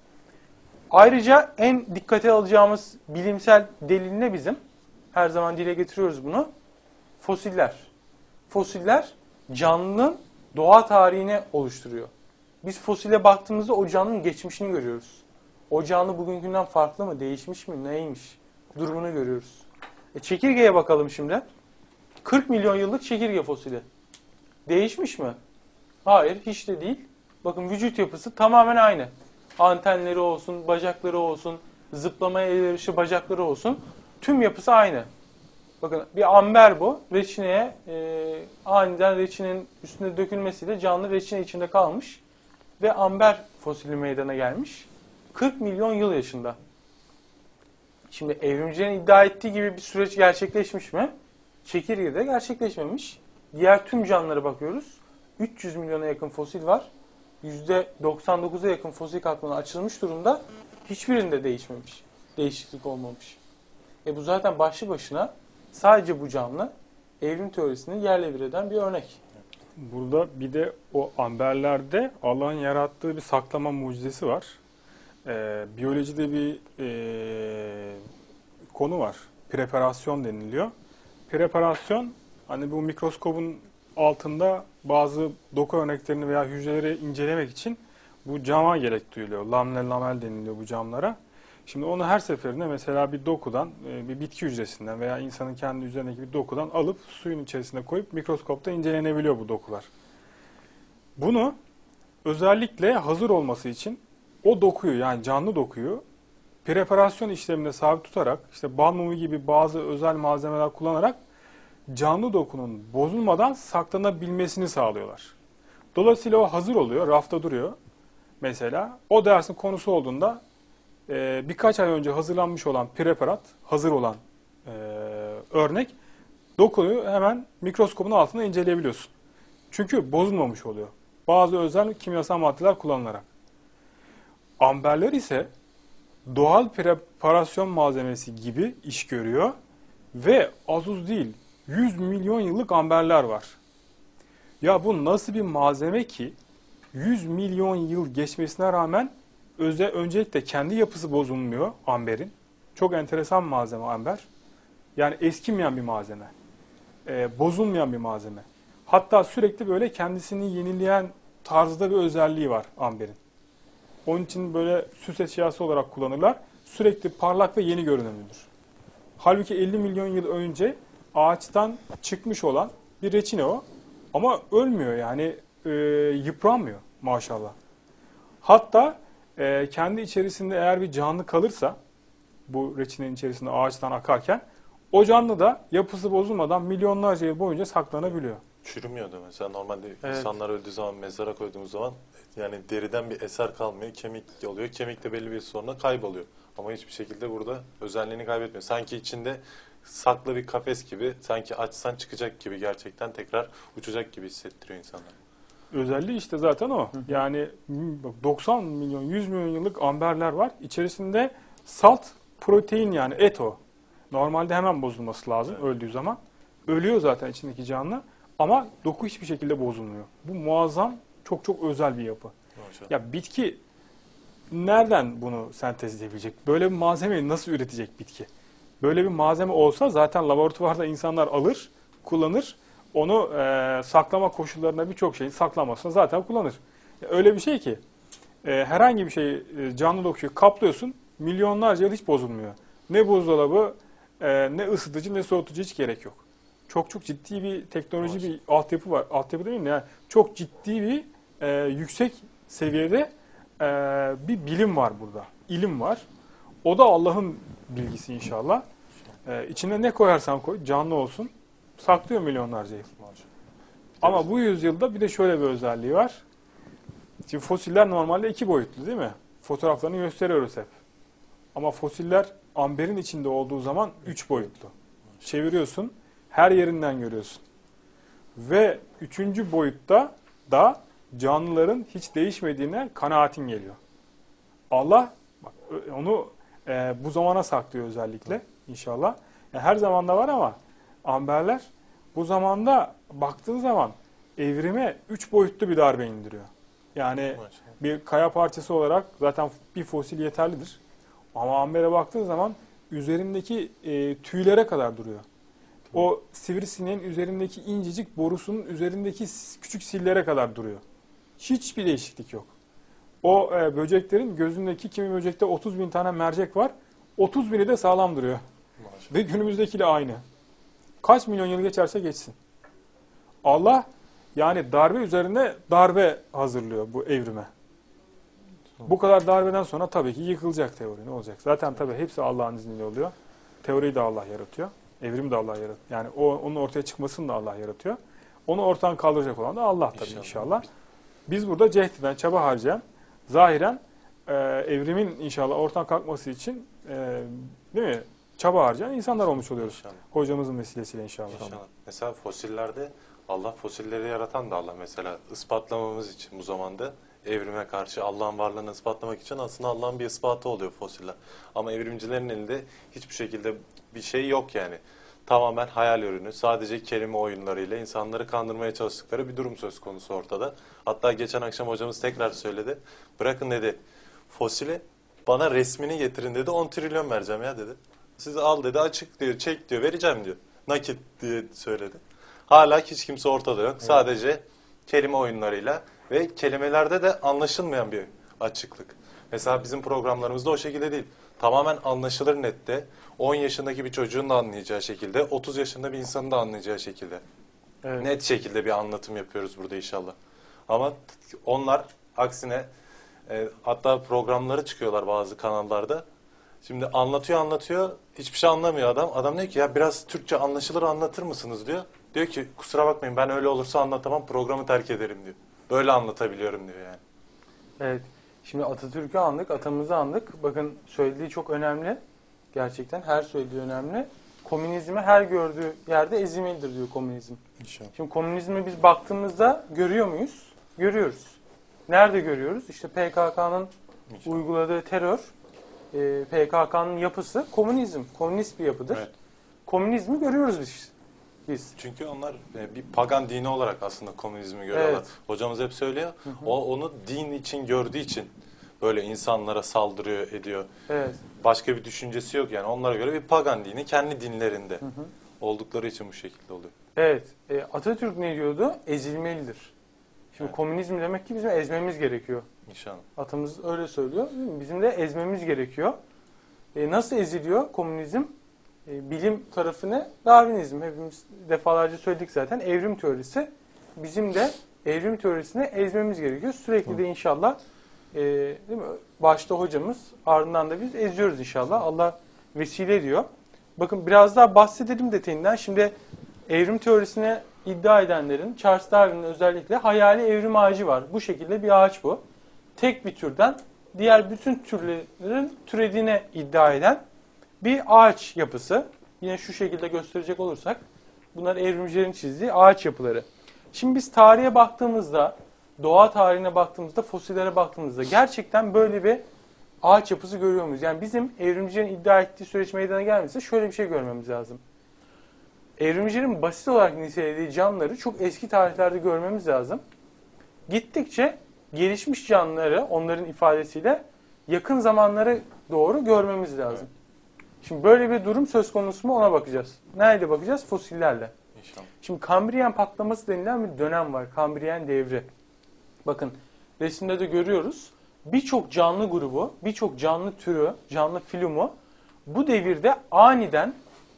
Ayrıca en dikkate alacağımız bilimsel delil ne bizim? Her zaman dile getiriyoruz bunu. Fosiller. Fosiller canlının doğa tarihini oluşturuyor. Biz fosile baktığımızda o canlının geçmişini görüyoruz. O canlı bugünkünden farklı mı, değişmiş mi, neymiş durumunu görüyoruz. Çekirgeye bakalım şimdi. 40 milyon yıllık çekirge fosili. Değişmiş mi? Hayır, hiç de değil. Bakın vücut yapısı tamamen aynı. Antenleri olsun, bacakları olsun, zıplamaya elverişli bacakları olsun. Tüm yapısı aynı. Bakın bir amber bu. Reçineye aniden reçinenin üstüne dökülmesiyle canlı reçine içinde kalmış. Ve amber fosili meydana gelmiş. 40 milyon yıl yaşında. Şimdi evrimcilerin iddia ettiği gibi bir süreç gerçekleşmiş mi? Çekirgede gerçekleşmemiş. Diğer tüm canlılara bakıyoruz. 300 milyona yakın fosil var. %99'a yakın fosil katmanı açılmış durumda. Hiçbirinde değişmemiş. Değişiklik olmamış. Bu zaten başlı başına sadece bu canlı evrim teorisini yerle bir eden bir örnek. Burada bir de o amberlerde Allah'ın yarattığı bir saklama mucizesi var. Biyolojide bir konu var. Preparasyon deniliyor. Preparasyon, hani bu mikroskobun altında bazı doku örneklerini veya hücreleri incelemek için bu cama gerek duyuluyor. Lamel deniliyor bu camlara. Şimdi onu her seferinde mesela bir dokudan, bir bitki hücresinden veya insanın kendi üzerindeki bir dokudan alıp suyun içerisine koyup mikroskopta incelenebiliyor bu dokular. Bunu özellikle hazır olması için o dokuyu, yani canlı dokuyu preparasyon işleminde sabit tutarak, işte bal mumu gibi bazı özel malzemeler kullanarak canlı dokunun bozulmadan saklanabilmesini sağlıyorlar. Dolayısıyla o hazır oluyor, rafta duruyor. Mesela o dersin konusu olduğunda birkaç ay önce hazırlanmış olan preparat, hazır olan örnek, dokuyu hemen mikroskopun altında inceleyebiliyorsun. Çünkü bozulmamış oluyor. Bazı özel kimyasal maddeler kullanılarak. Amberler ise doğal preparasyon malzemesi gibi iş görüyor ve az uz değil, 100 milyon yıllık amberler var. Ya bu nasıl bir malzeme ki 100 milyon yıl geçmesine rağmen öncelikle kendi yapısı bozulmuyor amberin. Çok enteresan bir malzeme amber. Yani eskimeyen bir malzeme. bozulmayan bir malzeme. Hatta sürekli böyle kendisini yenileyen tarzda bir özelliği var amberin. Onun için böyle süs eşyası olarak kullanırlar. Sürekli parlak ve yeni görünümlüdür. Halbuki 50 milyon yıl önce ağaçtan çıkmış olan bir reçine o. Ama ölmüyor yani yıpranmıyor maşallah. Hatta kendi içerisinde eğer bir canlı kalırsa bu reçinenin içerisinde ağaçtan akarken o canlı da yapısı bozulmadan milyonlarca yıl boyunca saklanabiliyor. Çürümüyordu mesela. Normalde Evet. insanlar öldüğü zaman, mezara koyduğumuz zaman yani deriden bir eser kalmıyor. Kemik oluyor. Kemik de belli bir süre sonra kayboluyor. Ama hiçbir şekilde burada özelliğini kaybetmiyor. Sanki içinde saklı bir kafes gibi, sanki açsan çıkacak gibi, gerçekten tekrar uçacak gibi hissettiriyor insanlar. Özelliği işte zaten o. Yani 90 milyon, 100 milyon yıllık amberler var. İçerisinde salt protein yani et o. Normalde hemen bozulması lazım öldüğü zaman. Ölüyor zaten içindeki canlı ama doku hiçbir şekilde bozulmuyor. Bu muazzam, çok çok özel bir yapı. Maşallah. Ya bitki nereden bunu sentezleyebilecek? Böyle bir malzemeyi nasıl üretecek bitki? Böyle bir malzeme olsa zaten laboratuvarda insanlar alır, kullanır. Onu saklama koşullarına birçok şeyin saklanmasına zaten kullanır. Öyle bir şey ki herhangi bir şey canlı dokuyu kaplıyorsun, milyonlarca yıl hiç bozulmuyor. Ne buzdolabı, ne ısıtıcı, ne soğutucu hiç gerek yok. Çok çok ciddi bir teknoloji, bir altyapı var. Altyapı demeyeyim de yani çok ciddi bir yüksek seviyede bir bilim var burada. İlim var. O da Allah'ın bilgisi inşallah. İçine ne koyarsan koy, canlı olsun, saklıyor milyonlarca yıl. Ama bu yüzyılda bir de şöyle bir özelliği var. Şimdi fosiller normalde 2 boyutlu değil mi? Fotoğraflarını gösteriyoruz hep. Ama fosiller amberin içinde olduğu zaman 3 boyutlu. Çeviriyorsun, her yerinden görüyorsun. Ve 3. boyutta da canlıların hiç değişmediğine kanaatin geliyor. Allah bak, onu bu zamana saklıyor özellikle inşallah. Yani her zamanda var ama amberler bu zamanda baktığın zaman evrime 3 boyutlu bir darbe indiriyor. Yani bir kaya parçası olarak zaten bir fosil yeterlidir. Ama ambere baktığın zaman üzerindeki tüylere kadar duruyor. O sivrisineğin üzerindeki incecik borusunun üzerindeki küçük sillere kadar duruyor. Hiçbir değişiklik yok. O böceklerin gözündeki, kimi böcekte 30 bin tane mercek var. 30 bini de sağlam duruyor. Ve günümüzdekiyle aynı. Kaç milyon yıl geçerse geçsin. Allah yani darbe üzerine darbe hazırlıyor bu evrime. Bu kadar darbeden sonra tabii ki yıkılacak teori. Ne olacak? Zaten tabii hepsi Allah'ın izniyle oluyor. Teoriyi de Allah yaratıyor. Evrimi de Allah yaratıyor. Yani onun ortaya çıkmasını da Allah yaratıyor. Onu ortadan kaldıracak olan da Allah tabii inşallah. Biz burada cehdeden, çaba harcayan, zahiren evrimin inşallah ortadan kalkması için değil mi? Çaba harcayan insanlar olmuş oluyoruz. İnşallah. Hocamızın vesilesiyle inşallah. Mesela fosillerde Allah fosilleri yaratan da Allah mesela ispatlamamız için bu zamanda evrime karşı Allah'ın varlığını ispatlamak için aslında Allah'ın bir ispatı oluyor fosiller. Ama evrimcilerin elinde hiçbir şekilde bir şey yok yani. Tamamen hayal ürünü, sadece kelime oyunlarıyla insanları kandırmaya çalıştıkları bir durum söz konusu ortada. Hatta geçen akşam hocamız tekrar söyledi. Bırakın dedi fosili, bana resmini getirin dedi, 10 trilyon vereceğim ya dedi. Siz al dedi, açık diyor, çek diyor, vereceğim diyor. Nakit diye söyledi. Hala hiç kimse ortada yok. Evet. Sadece kelime oyunlarıyla ve kelimelerde de anlaşılmayan bir açıklık. Mesela bizim programlarımızda o şekilde değil. Tamamen anlaşılır nette. 10 yaşındaki bir çocuğun da anlayacağı şekilde, 30 yaşında bir insanın da anlayacağı şekilde. Evet. Net şekilde bir anlatım yapıyoruz burada inşallah. Ama onlar aksine hatta programları çıkıyorlar bazı kanallarda. Şimdi anlatıyor, hiçbir şey anlamıyor adam. Adam diyor ki ya biraz Türkçe anlaşılır anlatır mısınız diyor. Diyor ki kusura bakmayın ben öyle olursa anlatamam, programı terk ederim diyor. Böyle anlatabiliyorum diyor yani. Evet. Şimdi Atatürk'ü andık, atamızı andık. Bakın söylediği çok önemli. Gerçekten her söylediği önemli. Komünizmi her gördüğü yerde ezilmelidir diyor komünizm. İnşallah. Şimdi komünizmi biz baktığımızda görüyor muyuz? Görüyoruz. Nerede görüyoruz? İşte PKK'nın uyguladığı terör, PKK'nın yapısı komünizm. Komünist bir yapıdır. Evet. Komünizmi görüyoruz biz. Çünkü onlar bir pagan dini olarak aslında komünizmi görüyorlar. Evet. Hocamız hep söylüyor. Hı hı. O onu din için gördüğü için böyle insanlara saldırıyor, ediyor. Evet. Başka bir düşüncesi yok yani. Onlara göre bir pagan dini kendi dinlerinde. Hı hı. oldukları için bu şekilde oluyor. Evet. Atatürk ne diyordu? Ezilmelidir. Şimdi Evet. komünizm demek ki bizim ezmemiz gerekiyor. İnşallah. Atamız öyle söylüyor. Değil mi? Bizim de ezmemiz gerekiyor. Nasıl eziliyor komünizm? Bilim tarafı ne? Darwinizm. Hepimiz defalarca söyledik zaten. Evrim teorisi. Bizim de evrim teorisini ezmemiz gerekiyor. Sürekli de inşallah değil mi? Başta hocamız, ardından da biz eziyoruz inşallah. Allah vesile ediyor. Bakın biraz daha bahsedelim detayından. Şimdi evrim teorisine iddia edenlerin, Charles Darwin'in özellikle hayali evrim ağacı var. Bu şekilde bir ağaç bu. Tek bir türden diğer bütün türlerin türediğine iddia eden bir ağaç yapısı. Yine şu şekilde gösterecek olursak bunlar evrimcilerin çizdiği ağaç yapıları. Şimdi biz tarihe baktığımızda, doğa tarihine baktığımızda, fosillere baktığımızda gerçekten böyle bir ağaç yapısı görüyor muyuz? Yani bizim evrimcilerin iddia ettiği süreç meydana gelmesi şöyle bir şey görmemiz lazım. Evrimcilerin basit olarak nitelediği canlıları çok eski tarihlerde görmemiz lazım. Gittikçe gelişmiş canlıları onların ifadesiyle yakın zamanlara doğru görmemiz lazım. Şimdi böyle bir durum söz konusu mu ona bakacağız. Nerede bakacağız? Fosillerle. İnşallah. Şimdi Kambriyen patlaması denilen bir dönem var. Kambriyen devri. Bakın resimde de görüyoruz. Birçok canlı grubu, birçok canlı türü, canlı filumu bu devirde aniden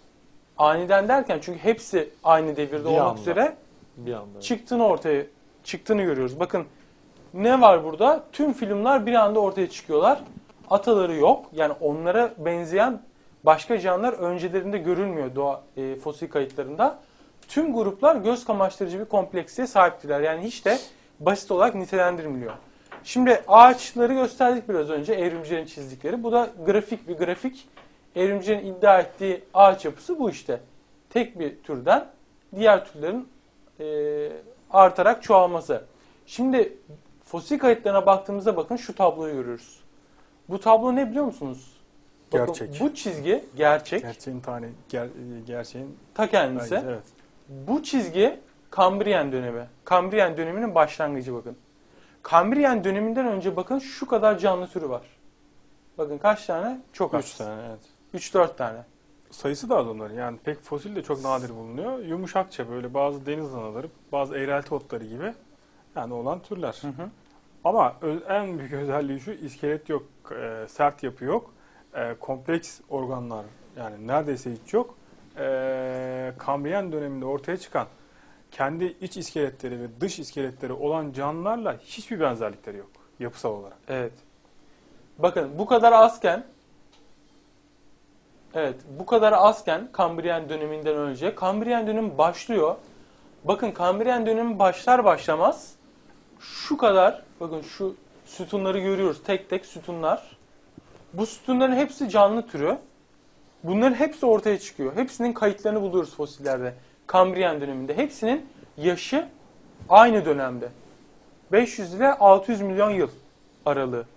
derken çünkü hepsi aynı devirde Bir olmak anda. üzere Bir anda. çıktığını görüyoruz. Bakın ne var burada? Tüm filmler bir anda ortaya çıkıyorlar. Ataları yok. Yani onlara benzeyen başka canlılar öncelerinde görülmüyor doğa fosil kayıtlarında. Tüm gruplar göz kamaştırıcı bir kompleksiyete sahiptiler. Yani hiç de basit olarak nitelendirilmiyor. Şimdi ağaçları gösterdik biraz önce evrimcilerin çizdikleri. Bu da bir grafik. Evrimcilerin iddia ettiği ağaç yapısı bu işte. Tek bir türden diğer türlerin artarak çoğalması. Şimdi fosil kayıtlarına baktığımızda bakın şu tabloyu görüyoruz. Bu tablo ne biliyor musunuz? Bakın, Gerçek. bu çizgi gerçek. Gerçeğin Ta kendisi. evet. Bu çizgi Kambriyen dönemi. Kambriyen döneminin başlangıcı bakın. Kambriyen döneminden önce bakın şu kadar canlı türü var. Bakın kaç tane? Çok az. 3 tane evet. 3-4 tane. Sayısı da az onların. Yani pek fosil de çok nadir bulunuyor. Yumuşakça böyle bazı deniz anaları, bazı eğrelti otları gibi yani olan türler. Hı hı. Ama en büyük özelliği şu, iskelet yok, sert yapı yok, kompleks organlar yani neredeyse hiç yok. Kambriyen döneminde ortaya çıkan kendi iç iskeletleri ve dış iskeletleri olan canlılarla hiçbir benzerlikleri yok yapısal olarak. Evet. Bakın bu kadar azken Kambriyen döneminden önce Kambriyen dönemi başlıyor. Bakın Kambriyen dönemi başlar başlamaz şu kadar, bakın şu sütunları görüyoruz. Tek tek sütunlar. Bu sütunların hepsi canlı türü. Bunların hepsi ortaya çıkıyor. Hepsinin kayıtlarını buluyoruz fosillerde. Kambriyen döneminde. Hepsinin yaşı aynı dönemde. 500 ile 600 milyon yıl aralığı.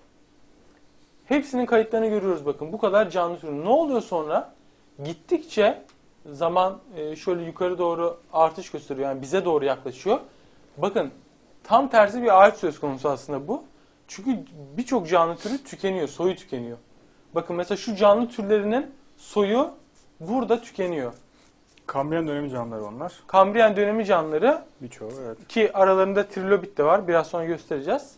Hepsinin kayıtlarını görüyoruz bakın. Bu kadar canlı türü. Ne oluyor sonra? Gittikçe zaman şöyle yukarı doğru artış gösteriyor. Yani bize doğru yaklaşıyor. Bakın tam tersi bir ağaç söz konusu aslında bu. Çünkü birçok canlı türü tükeniyor. Soyu tükeniyor. Bakın mesela şu canlı türlerinin soyu burada tükeniyor. Kambriyen dönemi canlıları onlar. Kambriyen dönemi canlıları Birçoğu evet. ki aralarında trilobit de var. Biraz sonra göstereceğiz.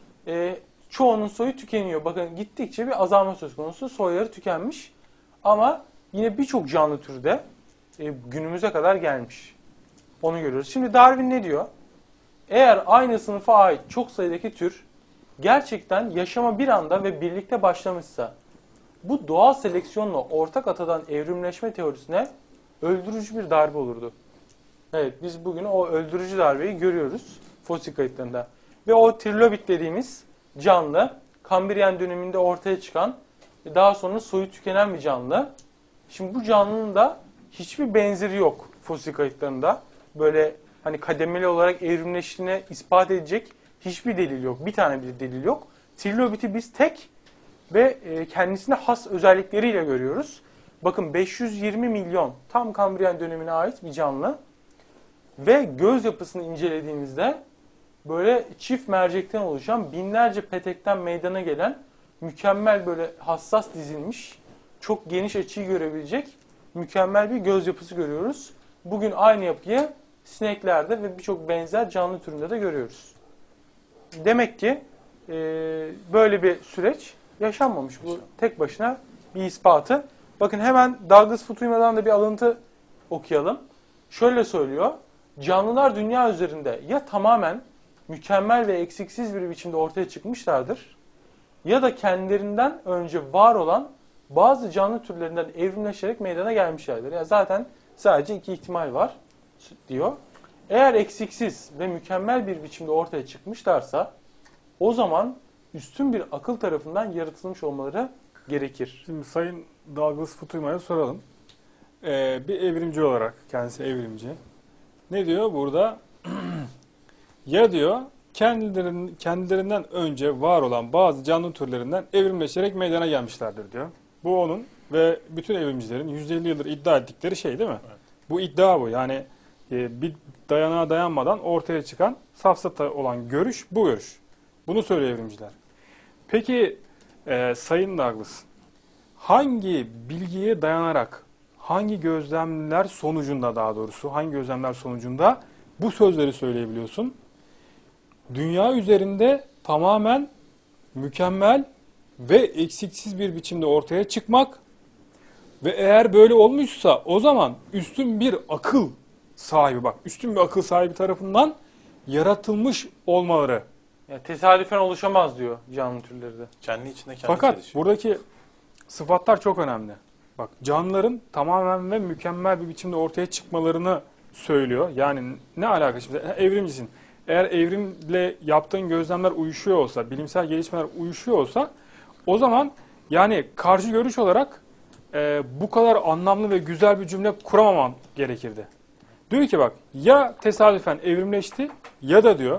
Çoğunun soyu tükeniyor. Bakın gittikçe bir azalma söz konusu. Soyları tükenmiş. Ama yine birçok canlı türü de günümüze kadar gelmiş. Onu görüyoruz. Şimdi Darwin ne diyor? Eğer aynı sınıfa ait çok sayıdaki tür gerçekten yaşama bir anda ve birlikte başlamışsa bu doğal seleksiyonla ortak atadan evrimleşme teorisine öldürücü bir darbe olurdu. Evet, biz bugün o öldürücü darbeyi görüyoruz fosil kayıtlarında. Ve o trilobit dediğimiz canlı Kambriyen döneminde ortaya çıkan daha sonra soyu tükenen bir canlı. Şimdi bu canlının da hiçbir benzeri yok fosil kayıtlarında. Böyle hani kademeli olarak evrimleştiğini ispat edecek hiçbir delil yok. Bir tane bir delil yok. Trilobiti biz tek ve kendisine has özellikleriyle görüyoruz. Bakın 520 milyon tam Kambriyen dönemine ait bir canlı. Ve göz yapısını incelediğimizde böyle çift mercekten oluşan binlerce petekten meydana gelen mükemmel böyle hassas dizilmiş, çok geniş açıyı görebilecek mükemmel bir göz yapısı görüyoruz. Bugün aynı yapıyı sineklerde ve birçok benzer canlı türünde de görüyoruz. Demek ki böyle bir süreç yaşanmamış. Bu tek başına bir ispatı. Bakın hemen Douglas Futuymadan da bir alıntı okuyalım. Şöyle söylüyor. Canlılar dünya üzerinde ya tamamen mükemmel ve eksiksiz bir biçimde ortaya çıkmışlardır ya da kendilerinden önce var olan bazı canlı türlerinden evrimleşerek meydana gelmişlerdir. Yani zaten sadece iki ihtimal var diyor. Eğer eksiksiz ve mükemmel bir biçimde ortaya çıkmışlarsa o zaman üstün bir akıl tarafından yaratılmış olmaları gerekir. Şimdi Sayın Douglas Futuyma'ya soralım. Bir evrimci olarak, kendisi evrimci. Ne diyor burada? Ya diyor kendilerinden önce var olan bazı canlı türlerinden evrimleşerek meydana gelmişlerdir diyor. Bu onun ve bütün evrimcilerin 150 yıldır iddia ettikleri şey değil mi? Evet. Bu iddia bu. Yani bir dayanağa dayanmadan ortaya çıkan safsata olan görüş bu görüş. Bunu söylüyor evrimciler. Peki Sayın Douglas, hangi bilgiye dayanarak, hangi gözlemler sonucunda bu sözleri söyleyebiliyorsun? Dünya üzerinde tamamen mükemmel ve eksiksiz bir biçimde ortaya çıkmak ve eğer böyle olmuşsa o zaman üstün bir akıl sahibi tarafından yaratılmış olmaları. Yani tesadüfen oluşamaz diyor canlı türleri de. Kendi içinde kendi Fakat gelişiyor. buradaki sıfatlar çok önemli. Bak, canlıların tamamen ve mükemmel bir biçimde ortaya çıkmalarını söylüyor. Yani ne alakası? Evrimcisin. Eğer evrimle yaptığın gözlemler uyuşuyor olsa, bilimsel gelişmeler uyuşuyor olsa o zaman yani karşı görüş olarak bu kadar anlamlı ve güzel bir cümle kuramaman gerekirdi. Diyor ki bak, ya tesadüfen evrimleşti ya da diyor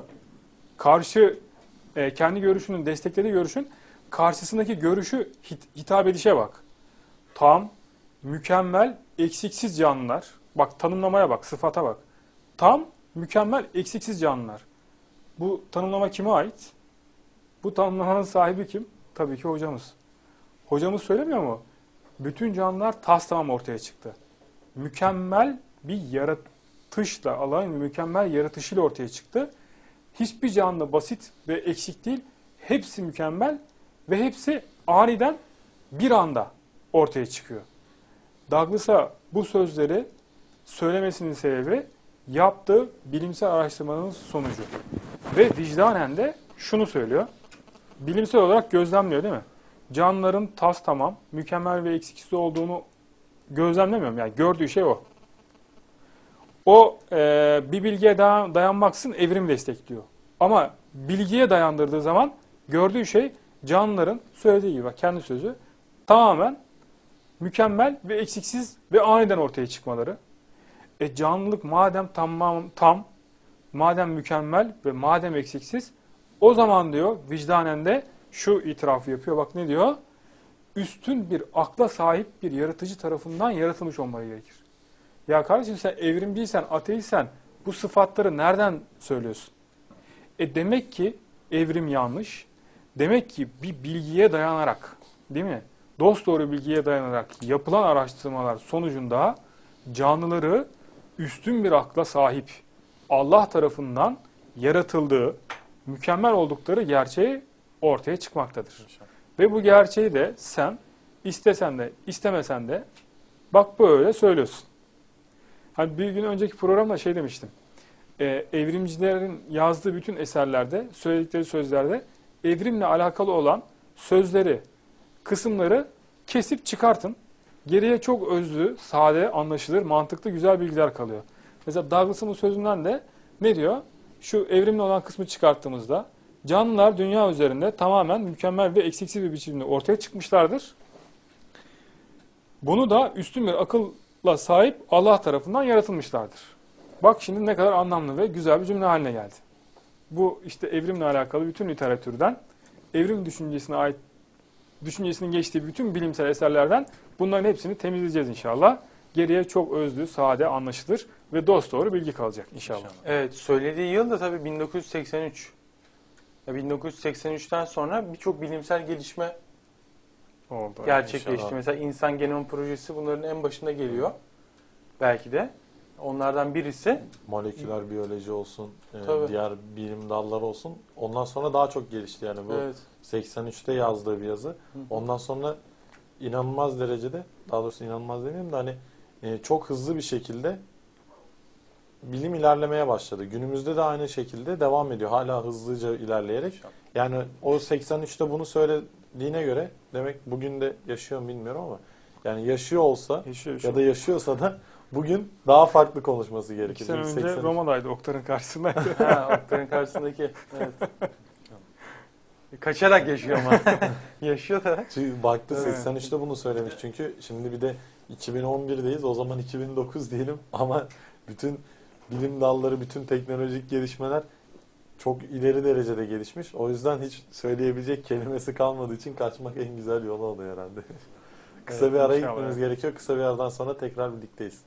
kendi görüşünün desteklediği görüşün karşısındaki görüşü hitap edişe bak. Tam, mükemmel, eksiksiz canlılar. Bak tanımlamaya bak, sıfata bak. Tam, mükemmel, eksiksiz canlılar. Bu tanımlama kime ait? Bu tanımlamanın sahibi kim? Tabii ki hocamız. Hocamız söylemiyor mu? Bütün canlılar tamam ortaya çıktı. Mükemmel bir yaratışla, Allah'ın mükemmel yaratışıyla ortaya çıktı. Hiçbir canlı basit ve eksik değil. Hepsi mükemmel ve hepsi aniden bir anda ortaya çıkıyor. Douglas'a bu sözleri söylemesinin sebebi yaptığı bilimsel araştırmanın sonucu. Ve vicdanen de şunu söylüyor. Bilimsel olarak gözlemliyor değil mi? Canlıların tamam, mükemmel ve eksiksiz olduğunu gözlemlemiyorum. Yani gördüğü şey o. O bir bilgiye dayanmaksızın evrim destekliyor. Ama bilgiye dayandırdığı zaman gördüğü şey canlıların söylediği gibi, kendi sözü, tamamen mükemmel ve eksiksiz ve aniden ortaya çıkmaları. Canlılık madem madem mükemmel ve madem eksiksiz, o zaman diyor vicdanen de şu itirafı yapıyor. Bak ne diyor? Üstün bir akla sahip bir yaratıcı tarafından yaratılmış olmaları gerekir. Ya kardeşim, sen evrimciysen, ateistsen bu sıfatları nereden söylüyorsun? Demek ki evrim yanlış. Demek ki bir bilgiye dayanarak, değil mi? Dosdoğru bilgiye dayanarak yapılan araştırmalar sonucunda canlıları üstün bir akla sahip Allah tarafından yaratıldığı, mükemmel oldukları gerçeği ortaya çıkmaktadır. Ve bu gerçeği de sen istesen de istemesen de bak böyle söylüyorsun. Hani bir gün önceki programda şey demiştim. Evrimcilerin yazdığı bütün eserlerde, söyledikleri sözlerde evrimle alakalı olan sözleri, kısımları kesip çıkartın. Geriye çok özlü, sade, anlaşılır, mantıklı, güzel bilgiler kalıyor. Mesela Douglas'ın bu sözünden de ne diyor? Şu evrimle olan kısmı çıkarttığımızda canlılar dünya üzerinde tamamen mükemmel ve eksiksiz bir biçimde ortaya çıkmışlardır. Bunu da üstün bir akılla sahip Allah tarafından yaratılmışlardır. Bak şimdi ne kadar anlamlı ve güzel bir cümle haline geldi. Bu işte evrimle alakalı bütün literatürden, evrim düşüncesine ait, düşüncesinin geçtiği bütün bilimsel eserlerden bunların hepsini temizleyeceğiz inşallah. Geriye çok özlü, sade, anlaşılır ve dosdoğru bilgi kalacak inşallah. Evet, söylediği yıl da tabii 1983. 1983'ten sonra birçok bilimsel gelişme oldu. gerçekleşti. İnşallah. Mesela insan genom projesi bunların en başında geliyor. Belki de onlardan birisi. Moleküler biyoloji olsun, Tabii. diğer bilim dalları olsun. Ondan sonra daha çok gelişti yani bu Evet. 83'te yazdığı bir yazı. Ondan sonra inanılmaz derecede, daha doğrusu inanılmaz demeyeyim de hani çok hızlı bir şekilde bilim ilerlemeye başladı. Günümüzde de aynı şekilde devam ediyor. Hala hızlıca ilerleyerek. Yani o 83'te bunu söylediğine göre demek bugün de yaşıyor mu bilmiyorum ama yani yaşıyor olsa Yaşıyor. ya da yaşıyorsa da bugün daha farklı konuşması 2 gerekir. sene Çünkü önce 83 Roma'daydı, Oktar'ın karşısındaydı. Ha, Oktay'ın karşısındaki. Evet. Kaçarak yaşıyor ama. Yaşıyor da. Çünkü baktı Evet. 83'te bunu söylemiş çünkü şimdi bir de 2011'deyiz, o zaman 2009 diyelim ama bütün bilim dalları, bütün teknolojik gelişmeler çok ileri derecede gelişmiş. O yüzden hiç söyleyebilecek kelimesi kalmadığı için kaçmak en güzel yolu oluyor herhalde. Kısa Evet, bir araya inşallah. gitmemiz gerekiyor. Kısa bir aradan sonra tekrar birlikteyiz.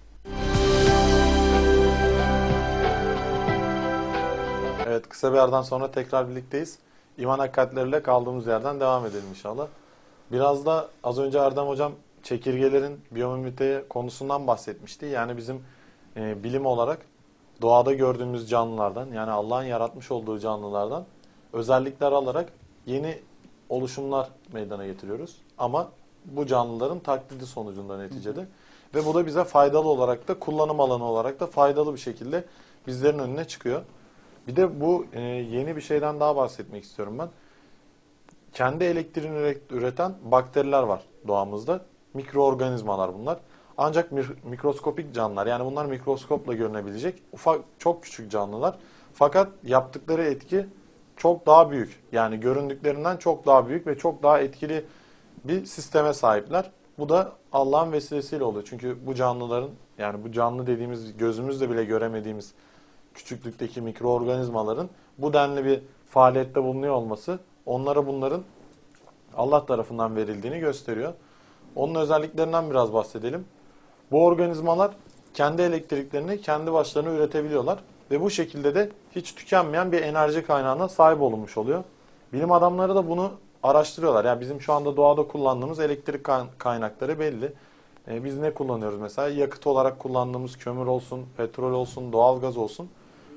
Evet, kısa bir aradan sonra tekrar birlikteyiz. İman hakikatleriyle kaldığımız yerden devam edelim inşallah. Biraz da az önce Erdem Hocam çekirgelerin biyomimikte konusundan bahsetmişti. Yani bizim bilim olarak doğada gördüğümüz canlılardan, yani Allah'ın yaratmış olduğu canlılardan özellikler alarak yeni oluşumlar meydana getiriyoruz. Ama bu canlıların taklidi sonucunda neticede. Ve bu da bize faydalı olarak da, kullanım alanı olarak da faydalı bir şekilde bizlerin önüne çıkıyor. Bir de bu yeni bir şeyden daha bahsetmek istiyorum ben. Kendi elektriğini üreten bakteriler var doğamızda. Mikroorganizmalar bunlar. Ancak mikroskopik canlılar, yani bunlar mikroskopla görünebilecek ufak, çok küçük canlılar. Fakat yaptıkları etki çok daha büyük. Yani göründüklerinden çok daha büyük ve çok daha etkili bir sisteme sahipler. Bu da Allah'ın vesilesiyle oluyor. Çünkü bu canlıların, yani bu canlı dediğimiz gözümüzle bile göremediğimiz küçüklükteki mikroorganizmaların bu denli bir faaliyette bulunuyor olması onlara bunların Allah tarafından verildiğini gösteriyor. Onun özelliklerinden biraz bahsedelim. Bu organizmalar kendi elektriklerini kendi başlarına üretebiliyorlar ve bu şekilde de hiç tükenmeyen bir enerji kaynağına sahip olmuş oluyor. Bilim adamları da bunu araştırıyorlar. Yani bizim şu anda doğada kullandığımız elektrik kaynakları belli. Biz ne kullanıyoruz mesela? Yakıt olarak kullandığımız kömür olsun, petrol olsun, doğalgaz olsun.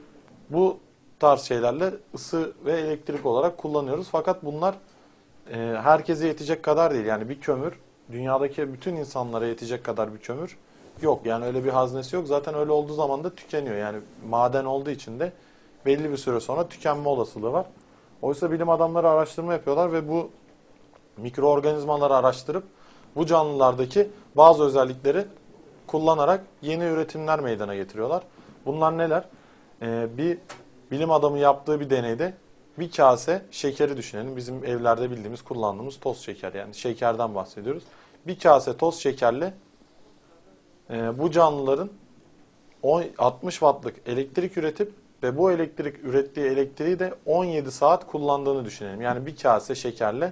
Bu tarz şeylerle ısı ve elektrik olarak kullanıyoruz. Fakat bunlar herkese yetecek kadar değil. Yani bir kömür, dünyadaki bütün insanlara yetecek kadar bir kömür yok. Yani öyle bir haznesi yok. Zaten öyle olduğu zaman da tükeniyor. Yani maden olduğu için de belli bir süre sonra tükenme olasılığı var. Oysa bilim adamları araştırma yapıyorlar ve bu mikroorganizmaları araştırıp bu canlılardaki bazı özellikleri kullanarak yeni üretimler meydana getiriyorlar. Bunlar neler? Bir bilim adamı yaptığı bir deneyde bir kase şekeri düşünelim. Bizim evlerde bildiğimiz, kullandığımız toz şeker, yani şekerden bahsediyoruz. Bir kase toz şekerle bu canlıların 60 wattlık elektrik üretip ve bu elektrik ürettiği elektriği de 17 saat kullandığını düşünelim. Yani bir kase şekerle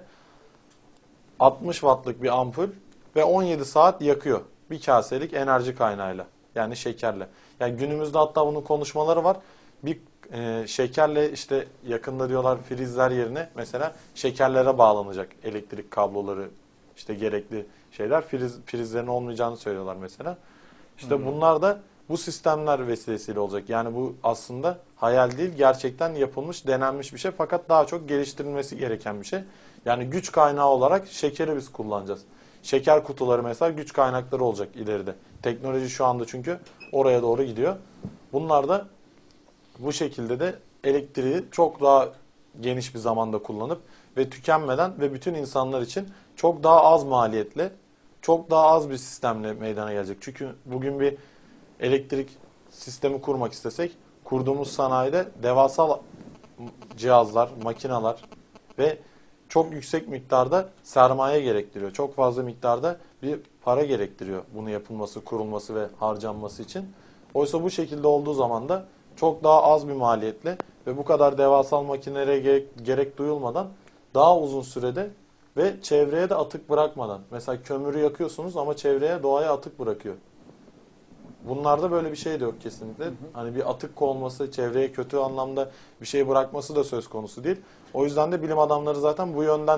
60 wattlık bir ampul ve 17 saat yakıyor. Bir kaselik enerji kaynağıyla, yani şekerle. Yani günümüzde hatta bunun konuşmaları var. Bir şekerle işte yakında diyorlar prizler yerine mesela şekerlere bağlanacak elektrik kabloları, işte gerekli şeyler, prizlerin olmayacağını söylüyorlar mesela. İşte bunlar da bu sistemler vesilesiyle olacak. Yani bu aslında hayal değil, gerçekten yapılmış, denenmiş bir şey fakat daha çok geliştirilmesi gereken bir şey. Yani güç kaynağı olarak şekeri biz kullanacağız. Şeker kutuları mesela güç kaynakları olacak ileride. Teknoloji şu anda çünkü oraya doğru gidiyor. Bunlar da bu şekilde de elektriği çok daha geniş bir zamanda kullanıp ve tükenmeden ve bütün insanlar için çok daha az maliyetle, çok daha az bir sistemle meydana gelecek. Çünkü bugün bir elektrik sistemi kurmak istesek kurduğumuz sanayide devasa cihazlar, makineler ve çok yüksek miktarda sermaye gerektiriyor. Çok fazla miktarda bir para gerektiriyor bunu yapılması, kurulması ve harcanması için. Oysa bu şekilde olduğu zaman da çok daha az bir maliyetle ve bu kadar devasal makinelere gerek duyulmadan daha uzun sürede ve çevreye de atık bırakmadan. Mesela kömürü yakıyorsunuz ama çevreye, doğaya atık bırakıyor. Bunlarda böyle bir şey de yok kesinlikle. Hani bir atık olması, çevreye kötü anlamda bir şey bırakması da söz konusu değil. O yüzden de bilim adamları zaten bu yönden de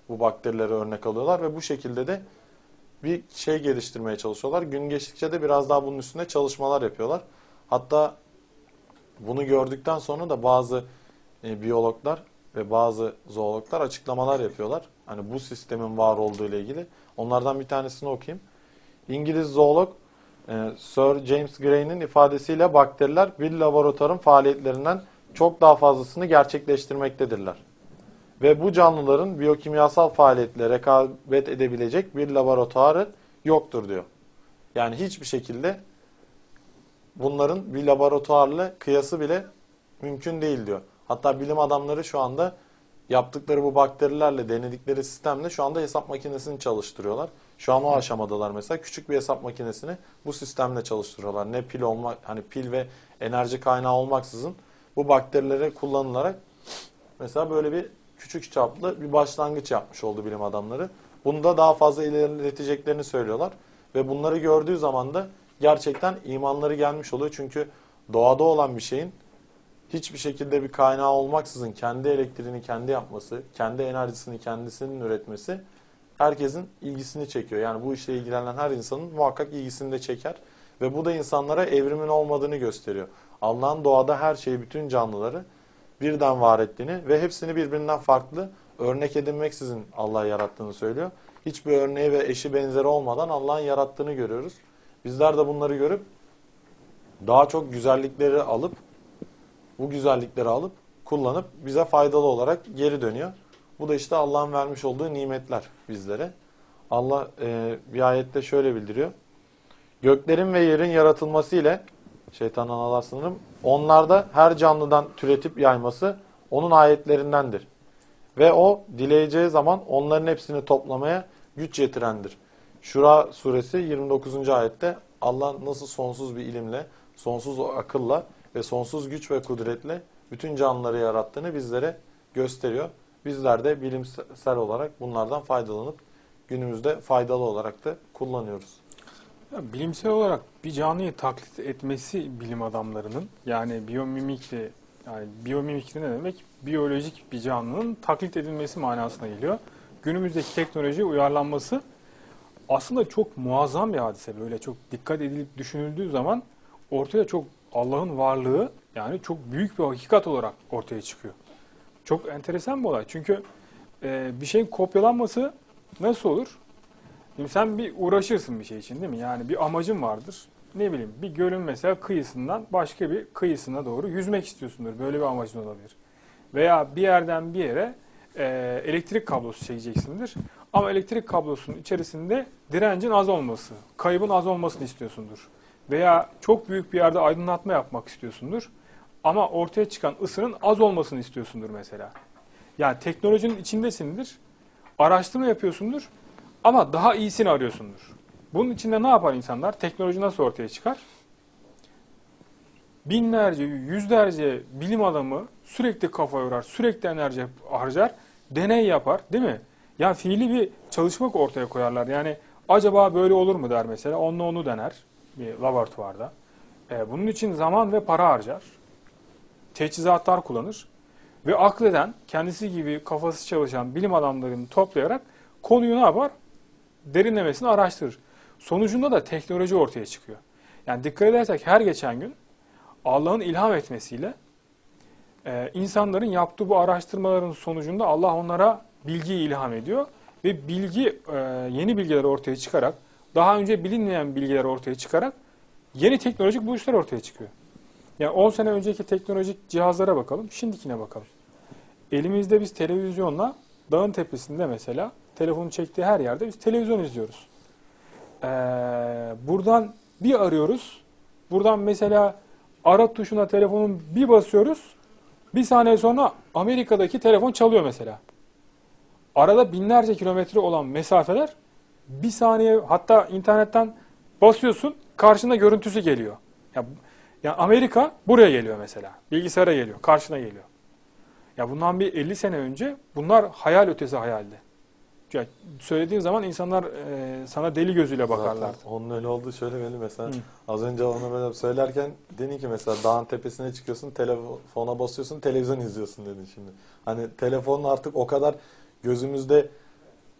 bu bakterileri örnek alıyorlar ve bu şekilde de bir şey geliştirmeye çalışıyorlar. Gün geçtikçe de biraz daha bunun üstünde çalışmalar yapıyorlar. Hatta bunu gördükten sonra da bazı biyologlar ve bazı zoologlar açıklamalar yapıyorlar. Hani bu sistemin var olduğu ile ilgili. Onlardan bir tanesini okuyayım. İngiliz zoolog Sir James Gray'nin ifadesiyle bakteriler bir laboratuvarın faaliyetlerinden çok daha fazlasını gerçekleştirmektedirler. Ve bu canlıların biyokimyasal faaliyetle rekabet edebilecek bir laboratuvarı yoktur diyor. Yani hiçbir şekilde bunların bir laboratuvarla kıyası bile mümkün değil diyor. Hatta bilim adamları şu anda yaptıkları bu bakterilerle denedikleri sistemle şu anda hesap makinesini çalıştırıyorlar. Şu an o aşamadalar mesela. Küçük bir hesap makinesini bu sistemle çalıştırıyorlar. Ne pil hani pil ve enerji kaynağı olmaksızın bu bakterileri kullanılarak mesela böyle bir küçük çaplı bir başlangıç yapmış oldu bilim adamları. Bunu da daha fazla ilerleteceklerini söylüyorlar. Ve bunları gördüğü zaman da gerçekten imanları gelmiş oluyor. Çünkü doğada olan bir şeyin hiçbir şekilde bir kaynağı olmaksızın kendi elektriğini kendi yapması, kendi enerjisini kendisinin üretmesi herkesin ilgisini çekiyor. Yani bu işle ilgilenen her insanın muhakkak ilgisini de çeker. Ve bu da insanlara evrimin olmadığını gösteriyor. Allah'ın doğada her şeyi, bütün canlıları birden var ettiğini ve hepsini birbirinden farklı örnek edinmeksizin Allah yarattığını söylüyor. Hiçbir örneği ve eşi benzeri olmadan Allah'ın yarattığını görüyoruz. Bizler de bunları görüp daha çok güzellikleri alıp bu güzellikleri alıp kullanıp bize faydalı olarak geri dönüyor. Bu da işte Allah'ın vermiş olduğu nimetler bizlere. Allah bir ayette şöyle bildiriyor. Göklerin ve yerin yaratılması ile şeytandan Allah sınırım. Onlarda her canlıdan türetip yayması onun ayetlerindendir. Ve o dileyeceği zaman onların hepsini toplamaya güç yetirendir. Şura suresi 29. ayette Allah nasıl sonsuz bir ilimle, sonsuz akılla ve sonsuz güç ve kudretle bütün canlıları yarattığını bizlere gösteriyor. Bizler de bilimsel olarak bunlardan faydalanıp günümüzde faydalı olarak da kullanıyoruz. Ya, bilimsel olarak bir canlıyı taklit etmesi bilim adamlarının, yani biyomimikri, yani biyomimikri ne demek? Biyolojik bir canlının taklit edilmesi manasına geliyor. Günümüzdeki teknolojiye uyarlanması aslında çok muazzam bir hadise. Böyle çok dikkat edilip düşünüldüğü zaman ortaya çok Allah'ın varlığı, yani çok büyük bir hakikat olarak ortaya çıkıyor. Çok enteresan bir olay. Çünkü bir şeyin kopyalanması nasıl olur? Şimdi sen bir uğraşırsın bir şey için, değil mi? Yani bir amacın vardır. Ne bileyim, bir gölün mesela kıyısından başka bir kıyısına doğru yüzmek istiyorsundur. Böyle bir amacın olabilir. Veya bir yerden bir yere elektrik kablosu çekeceksindir. Ama elektrik kablosunun içerisinde direncin az olması, kaybın az olmasını istiyorsundur. Veya çok büyük bir yerde aydınlatma yapmak istiyorsundur. Ama ortaya çıkan ısının az olmasını istiyorsundur mesela. Yani teknolojinin içindesindir, araştırma yapıyorsundur ama daha iyisini arıyorsundur. Bunun içinde ne yapar insanlar? Teknoloji nasıl ortaya çıkar? Binlerce, yüzlerce bilim adamı sürekli kafa yorar, sürekli enerji harcar, deney yapar, değil mi? Yani fiili bir çalışma ortaya koyarlar. Yani acaba böyle olur mu der mesela, onu dener bir laboratuvarda. Bunun için zaman ve para harcar. Teçhizatlar kullanır ve akleden, kendisi gibi kafası çalışan bilim adamlarını toplayarak konuyu ne yapar? Derinlemesine araştırır. Sonucunda da teknoloji ortaya çıkıyor. Yani dikkat edersek her geçen gün Allah'ın ilham etmesiyle insanların yaptığı bu araştırmaların sonucunda Allah onlara bilgiyi ilham ediyor ve bilgi yeni bilgiler ortaya çıkarak, daha önce bilinmeyen bilgiler ortaya çıkarak yeni teknolojik buluşlar ortaya çıkıyor. Yani 10 sene önceki teknolojik cihazlara bakalım, şimdikine bakalım. Elimizde biz televizyonla dağın tepesinde mesela, telefonu çektiği her yerde biz televizyon izliyoruz. Buradan bir arıyoruz. Buradan mesela ara tuşuna telefonun bir basıyoruz. Bir saniye sonra Amerika'daki telefon çalıyor mesela. Arada binlerce kilometre olan mesafeler bir saniye, hatta internetten basıyorsun, karşına görüntüsü geliyor. Yani Amerika buraya geliyor mesela. Bilgisayara geliyor, karşına geliyor. Ya bundan bir 50 sene önce bunlar hayal ötesi hayaldi. Yani söylediğin zaman insanlar sana deli gözüyle bakarlardı. Zaten onun öyle olduğu şöyle belli mesela. Az önce ona böyle söylerken dedin ki mesela dağın tepesine çıkıyorsun, telefona basıyorsun, televizyon izliyorsun dedin şimdi. Hani telefonun artık o kadar gözümüzde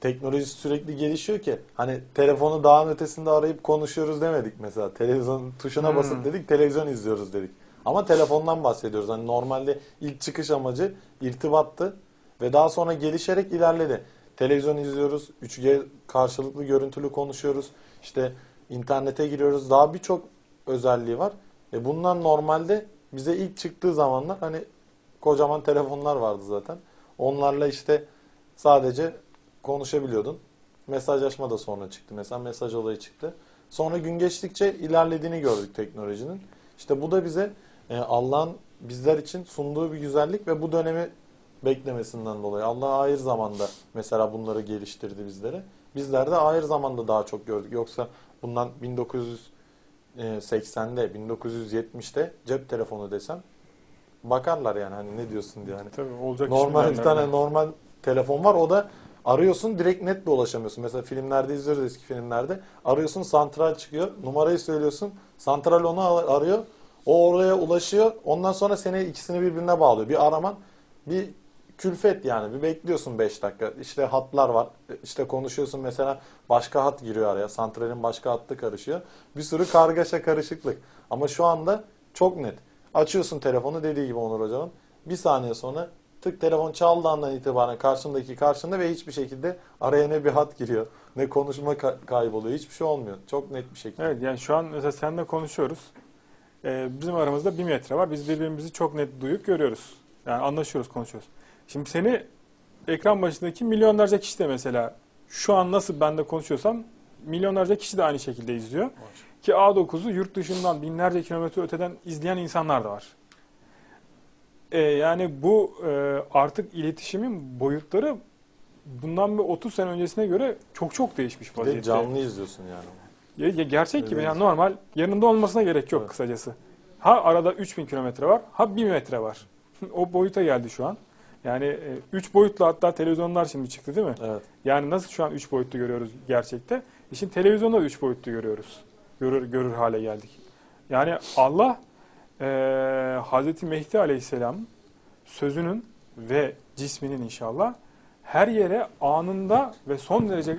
teknoloji sürekli gelişiyor ki hani telefonu dağın ötesinde arayıp konuşuyoruz demedik mesela. Televizyon tuşuna basıp dedik televizyon izliyoruz dedik. Ama telefondan bahsediyoruz. Hani normalde ilk çıkış amacı irtibattı ve daha sonra gelişerek ilerledi. Televizyon izliyoruz, 3G karşılıklı görüntülü konuşuyoruz. İşte internete giriyoruz. Daha birçok özelliği var. Bundan normalde bize ilk çıktığı zamanlar hani kocaman telefonlar vardı zaten. Onlarla işte sadece konuşabiliyordun. Mesajlaşma da sonra çıktı. Mesela mesaj olayı çıktı. Sonra gün geçtikçe ilerlediğini gördük teknolojinin. İşte bu da bize Allah'ın bizler için sunduğu bir güzellik ve bu dönemi beklemesinden dolayı. Allah ahir zamanda mesela bunları geliştirdi bizlere. Bizler de ahir zamanda daha çok gördük. Yoksa bundan 1980'de, 1970'te cep telefonu desem bakarlar yani hani ne diyorsun diye. Hani Tabii olacak normal iş bir mi tane derler. normal telefon var. O da arıyorsun direkt net bir ulaşamıyorsun. Mesela filmlerde izliyoruz eski filmlerde. Arıyorsun santral çıkıyor. Numarayı söylüyorsun. Santral onu arıyor. O oraya ulaşıyor. Ondan sonra seni ikisini birbirine bağlıyor. Bir araman bir külfet yani. Bir bekliyorsun 5 dakika. İşte hatlar var. İşte konuşuyorsun mesela başka hat giriyor araya. Santralin başka hattı karışıyor. Bir sürü kargaşa karışıklık. Ama şu anda çok net. Açıyorsun telefonu dediği gibi Onur Hocam'ın. Bir saniye sonra tık telefon çaldığı andan itibaren karşında ve hiçbir şekilde araya ne bir hat giriyor ne konuşma kayboluyor. Hiçbir şey olmuyor. Çok net bir şekilde. Evet yani şu an mesela seninle konuşuyoruz. Bizim aramızda 1 metre var. Biz birbirimizi çok net duyup görüyoruz. Yani anlaşıyoruz, konuşuyoruz. Şimdi seni ekran başındaki milyonlarca kişi de mesela şu an nasıl ben de konuşuyorsam milyonlarca kişi de aynı şekilde izliyor. Ki A9'u yurt dışından binlerce kilometre öteden izleyen insanlar da var. Yani bu artık iletişimin boyutları bundan bir 30 sene öncesine göre çok çok değişmiş Bir de vaziyette. canlı izliyorsun yani. Gerçek gibi Evet. yani normal yanında olmasına gerek yok Evet. kısacası. Ha arada 3000 kilometre var, ha 1 metre var. O boyuta geldi şu an. Yani 3 boyutlu hatta televizyonlar şimdi çıktı değil mi? Evet. Yani nasıl şu an 3 boyutlu görüyoruz gerçekte? Şimdi televizyonda da 3 boyutlu görüyoruz. Görür hale geldik. Yani Allah Hazreti Mehdi Aleyhisselam sözünün ve cisminin inşallah her yere anında ve son derece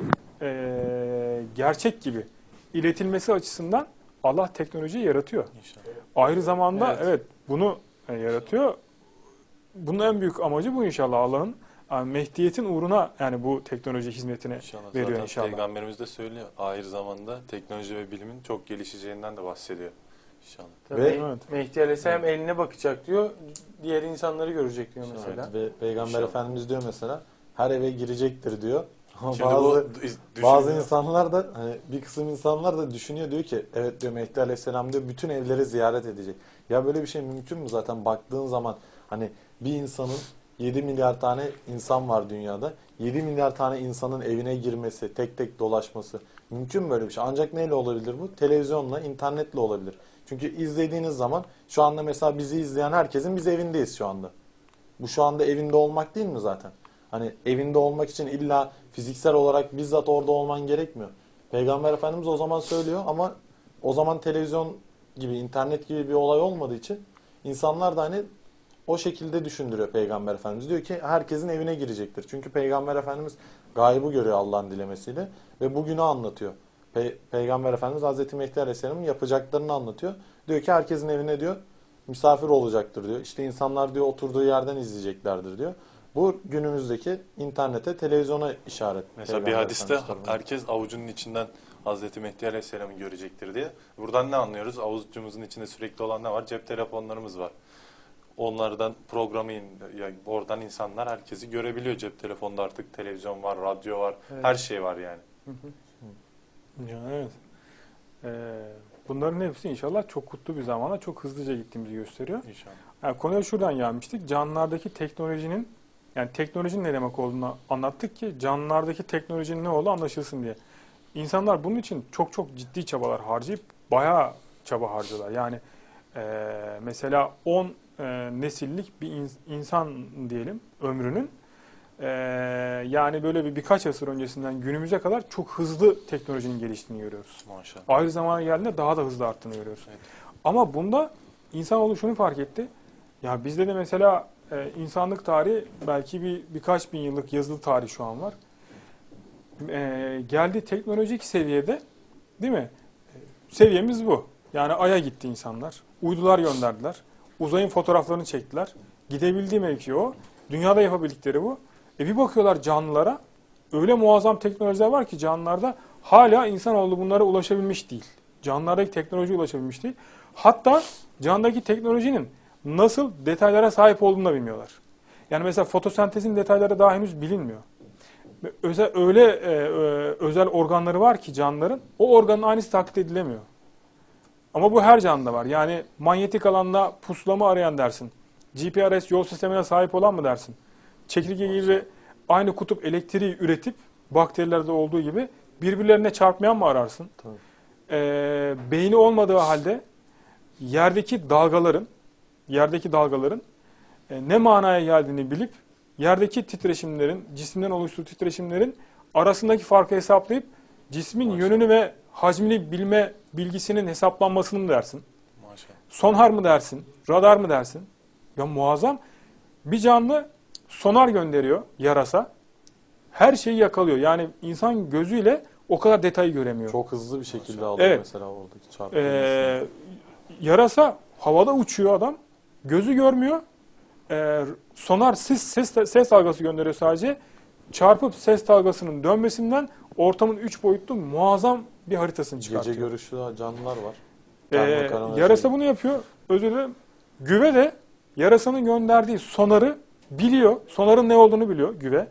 gerçek gibi iletilmesi açısından Allah teknolojiyi yaratıyor. İnşallah. Ayrı zamanda Evet. bunu yaratıyor. Bunun en büyük amacı bu inşallah Allah'ın yani Mehdiyet'in uğruna yani bu teknoloji hizmetine İnşallah. veriyor Zaten inşallah. Peygamberimiz de söylüyor. Ahir zamanda teknoloji ve bilimin çok gelişeceğinden de bahsediyor. İnşallah. Tabii Evet. Mehdi Aleyhisselam eline bakacak diyor. Diğer insanları görecek diyor mesela. Ve Peygamber İnşallah. Efendimiz diyor mesela her eve girecektir diyor. Ama Şimdi bazı insanlar da hani bir kısım insanlar da düşünüyor diyor ki evet diyor Mehdi Aleyhisselam diyor bütün evleri ziyaret edecek. Ya böyle bir şey mümkün mü zaten baktığın zaman hani bir insanın 7 milyar tane insan var dünyada. 7 milyar tane insanın evine girmesi, tek tek dolaşması mümkün mü böyle bir şey? Ancak neyle olabilir bu? Televizyonla, internetle olabilir. Çünkü izlediğiniz zaman şu anda mesela bizi izleyen herkesin biz evindeyiz şu anda. Bu şu anda evinde olmak değil mi zaten? Hani evinde olmak için illa fiziksel olarak bizzat orada olman gerekmiyor. Peygamber Efendimiz o zaman söylüyor ama o zaman televizyon gibi, internet gibi bir olay olmadığı için insanlar da hani o şekilde düşündürüyor Peygamber Efendimiz. Diyor ki herkesin evine girecektir. Çünkü Peygamber Efendimiz gaybı görüyor Allah'ın dilemesiyle ve bugünü anlatıyor. Peygamber Efendimiz Hazreti Mehdi Aleyhisselam'ın yapacaklarını anlatıyor. Diyor ki herkesin evine diyor misafir olacaktır diyor. İşte insanlar diyor oturduğu yerden izleyeceklerdir diyor. Bu günümüzdeki internete, televizyona işaret. Mesela bir Peygamber hadiste Efendimiz tarafından. herkes avucunun içinden Hazreti Mehdi Aleyhisselam'ı görecektir diye. Buradan ne anlıyoruz? Avucumuzun içinde sürekli olan ne var? Cep telefonlarımız var. Onlardan programı yani oradan insanlar herkesi görebiliyor. Cep telefonda artık televizyon var, radyo var, her şey var yani. Ya, evet. Bunların hepsi inşallah çok kutlu bir zamanda çok hızlıca gittiğimizi gösteriyor. İnşallah. Yani konuya şuradan gelmiştik. Canlılardaki teknolojinin yani teknolojinin ne demek olduğunu anlattık ki canlılardaki teknolojinin ne olduğu anlaşılsın diye. İnsanlar bunun için çok çok ciddi çabalar harcayıp bayağı çaba harcıyorlar. Yani mesela 10 nesillik bir insan diyelim ömrünün yani böyle birkaç asır öncesinden günümüze kadar çok hızlı teknolojinin geliştiğini görüyoruz. Maşallah. Ayrı zamana geldiğinde daha da hızlı arttığını görüyoruz. Evet. Ama bunda insanoğlu şunu fark etti. Ya bizde de mesela insanlık tarihi belki birkaç bin yıllık yazılı tarih şu an var. geldiği teknolojik seviyede, değil mi? Seviyemiz bu. Yani Ay'a gitti insanlar. Uydular gönderdiler. Uzayın fotoğraflarını çektiler. Gidebildiği mevki o. Dünyada yapabildikleri bu. Bir bakıyorlar canlılara. Öyle muazzam teknolojiler var ki canlılarda hala insanoğlu bunlara ulaşabilmiş değil. Canlılardaki teknoloji ulaşabilmiş değil. Hatta candaki teknolojinin nasıl detaylara sahip olduğunu da bilmiyorlar. Yani mesela fotosentezin detayları daha henüz bilinmiyor. Özel organları var ki canlıların, o organın aynısı taklit edilemiyor. Ama bu her canlıda var. Yani manyetik alanda pusulama arayan dersin. GPRS yol sistemine sahip olan mı dersin? Çekirge gibi aynı kutup elektriği üretip bakterilerde olduğu gibi birbirlerine çarpmayan mı ararsın? Beyni olmadığı halde yerdeki dalgaların ne manaya geldiğini bilip yerdeki titreşimlerin, cisimden oluşturduğu titreşimlerin arasındaki farkı hesaplayıp cismin yönünü ve hacmini bilme bilgisinin hesaplanmasını mı dersin? Sonar mı dersin? Radar mı dersin? Ya muazzam. Bir canlı sonar gönderiyor yarasa. Her şeyi yakalıyor. Yani insan gözüyle o kadar detayı göremiyor. Çok hızlı bir şekilde alıyor mesela oradaki çarpımı. Yarasa havada uçuyor adam. Gözü görmüyor. Sonar ses dalgası gönderiyor sadece. Çarpıp ses dalgasının dönmesinden ortamın 3 boyutlu muazzam bir haritasını çıkartıyor. Gece görüşlü canlılar var. Yarasa bunu yapıyor. Özür dilerim. Güve de yarasanın gönderdiği sonarı biliyor. Sonarın ne olduğunu biliyor güve.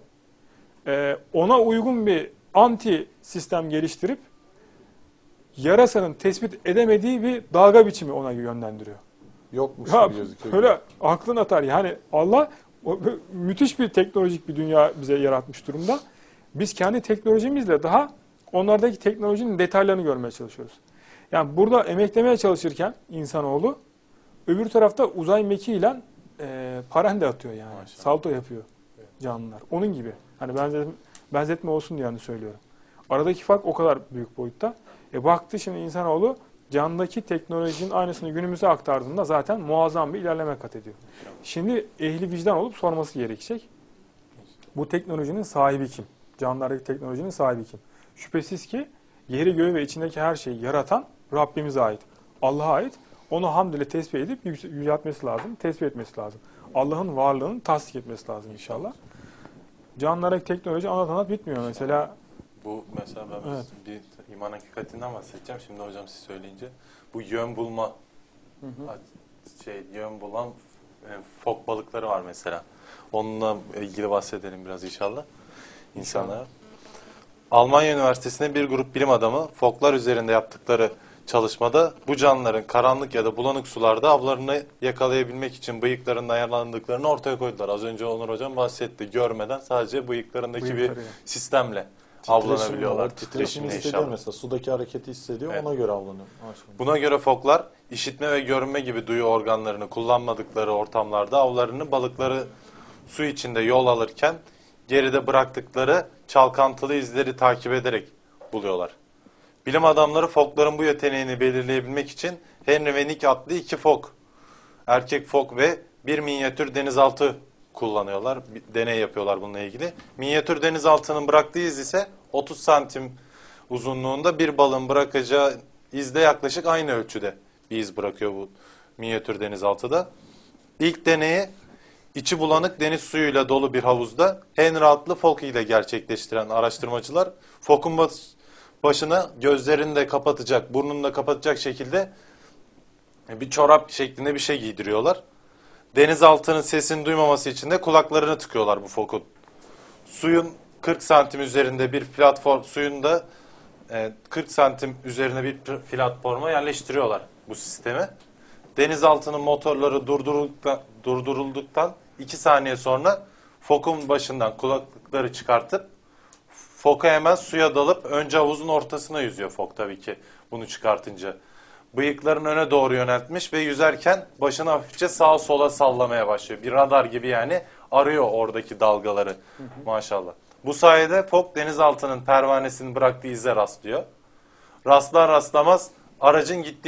Ona uygun bir anti sistem geliştirip yarasanın tespit edemediği bir dalga biçimi ona yönlendiriyor. Yokmuş gibi gözüküyor. Böyle aklın atar. Yani Allah müthiş bir teknolojik bir dünya bize yaratmış durumda. Biz kendi teknolojimizle daha onlardaki teknolojinin detaylarını görmeye çalışıyoruz. Yani burada emeklemeye çalışırken insanoğlu öbür tarafta uzay mekiğiyle parende atıyor yani. Maşallah. Salto yapıyor canlılar. Onun gibi. Hani benzetme olsun diye söylüyorum. Aradaki fark o kadar büyük boyutta. Baktı şimdi insanoğlu canlıdaki teknolojinin aynısını günümüze aktardığında zaten muazzam bir ilerleme kat ediyor. Şimdi ehli vicdan olup sorması gerekecek. Bu teknolojinin sahibi kim? Canlılardaki teknolojinin sahibi kim? Şüphesiz ki yeri göğü ve içindeki her şeyi yaratan Rabbimize ait. Allah'a ait. Onu hamd ile tesbih edip yüceltmesi lazım, tesbih etmesi lazım. Allah'ın varlığını tasdik etmesi lazım inşallah. Canlılardaki teknoloji anlat bitmiyor mesela. Bu mesela ben bir iman hakikatinden bahsedeceğim. Şimdi hocam siz söyleyince bu yön bulma yön bulan fok balıkları var mesela. Onunla ilgili bahsedelim biraz inşallah insanlara. Almanya Üniversitesi'nde bir grup bilim adamı foklar üzerinde yaptıkları çalışmada bu canlıların karanlık ya da bulanık sularda avlarını yakalayabilmek için bıyıklarının ayarlandıklarını ortaya koydular. Az önce Onur hocam bahsetti. Görmeden sadece bıyıklarındaki bir sistemle avlanabiliyorlar. Titreşimi hissediyor mesela. Sudaki hareketi hissediyor. Ona göre avlanıyor. Buna göre foklar işitme ve görünme gibi duyu organlarını kullanmadıkları ortamlarda avlarını balıkları su içinde yol alırken geride bıraktıkları çalkantılı izleri takip ederek buluyorlar. Bilim adamları fokların bu yeteneğini belirleyebilmek için Henry ve Nick adlı 2 fok, erkek fok ve bir minyatür denizaltı kullanıyorlar. Bir deney yapıyorlar bununla ilgili. Minyatür denizaltının bıraktığı iz ise 30 santim uzunluğunda, bir balığın bırakacağı izde yaklaşık aynı ölçüde bir iz bırakıyor bu minyatür denizaltıda. İlk deneyi içi bulanık deniz suyuyla dolu bir havuzda Henry adlı fok ile gerçekleştiren araştırmacılar fokun başına gözlerini de kapatacak, burnunu da kapatacak şekilde bir çorap şeklinde bir şey giydiriyorlar. Denizaltının sesini duymaması için de kulaklarını tıkıyorlar bu fokun. Suyun 40 santim üzerinde bir platform, suyun da 40 santim üzerine bir platforma yerleştiriyorlar bu sistemi. Denizaltının motorları durdurulduktan 2 saniye sonra fokun başından kulaklıkları çıkartıp foka hemen suya dalıp önce havuzun ortasına yüzüyor fok tabii ki bunu çıkartınca. Bıyıklarını öne doğru yöneltmiş ve yüzerken başını hafifçe sağa sola sallamaya başlıyor. Bir radar gibi yani arıyor oradaki dalgaları maşallah. Bu sayede fok denizaltının pervanesinin bıraktığı ize rastlıyor. Rastlar rastlamaz aracın gittiği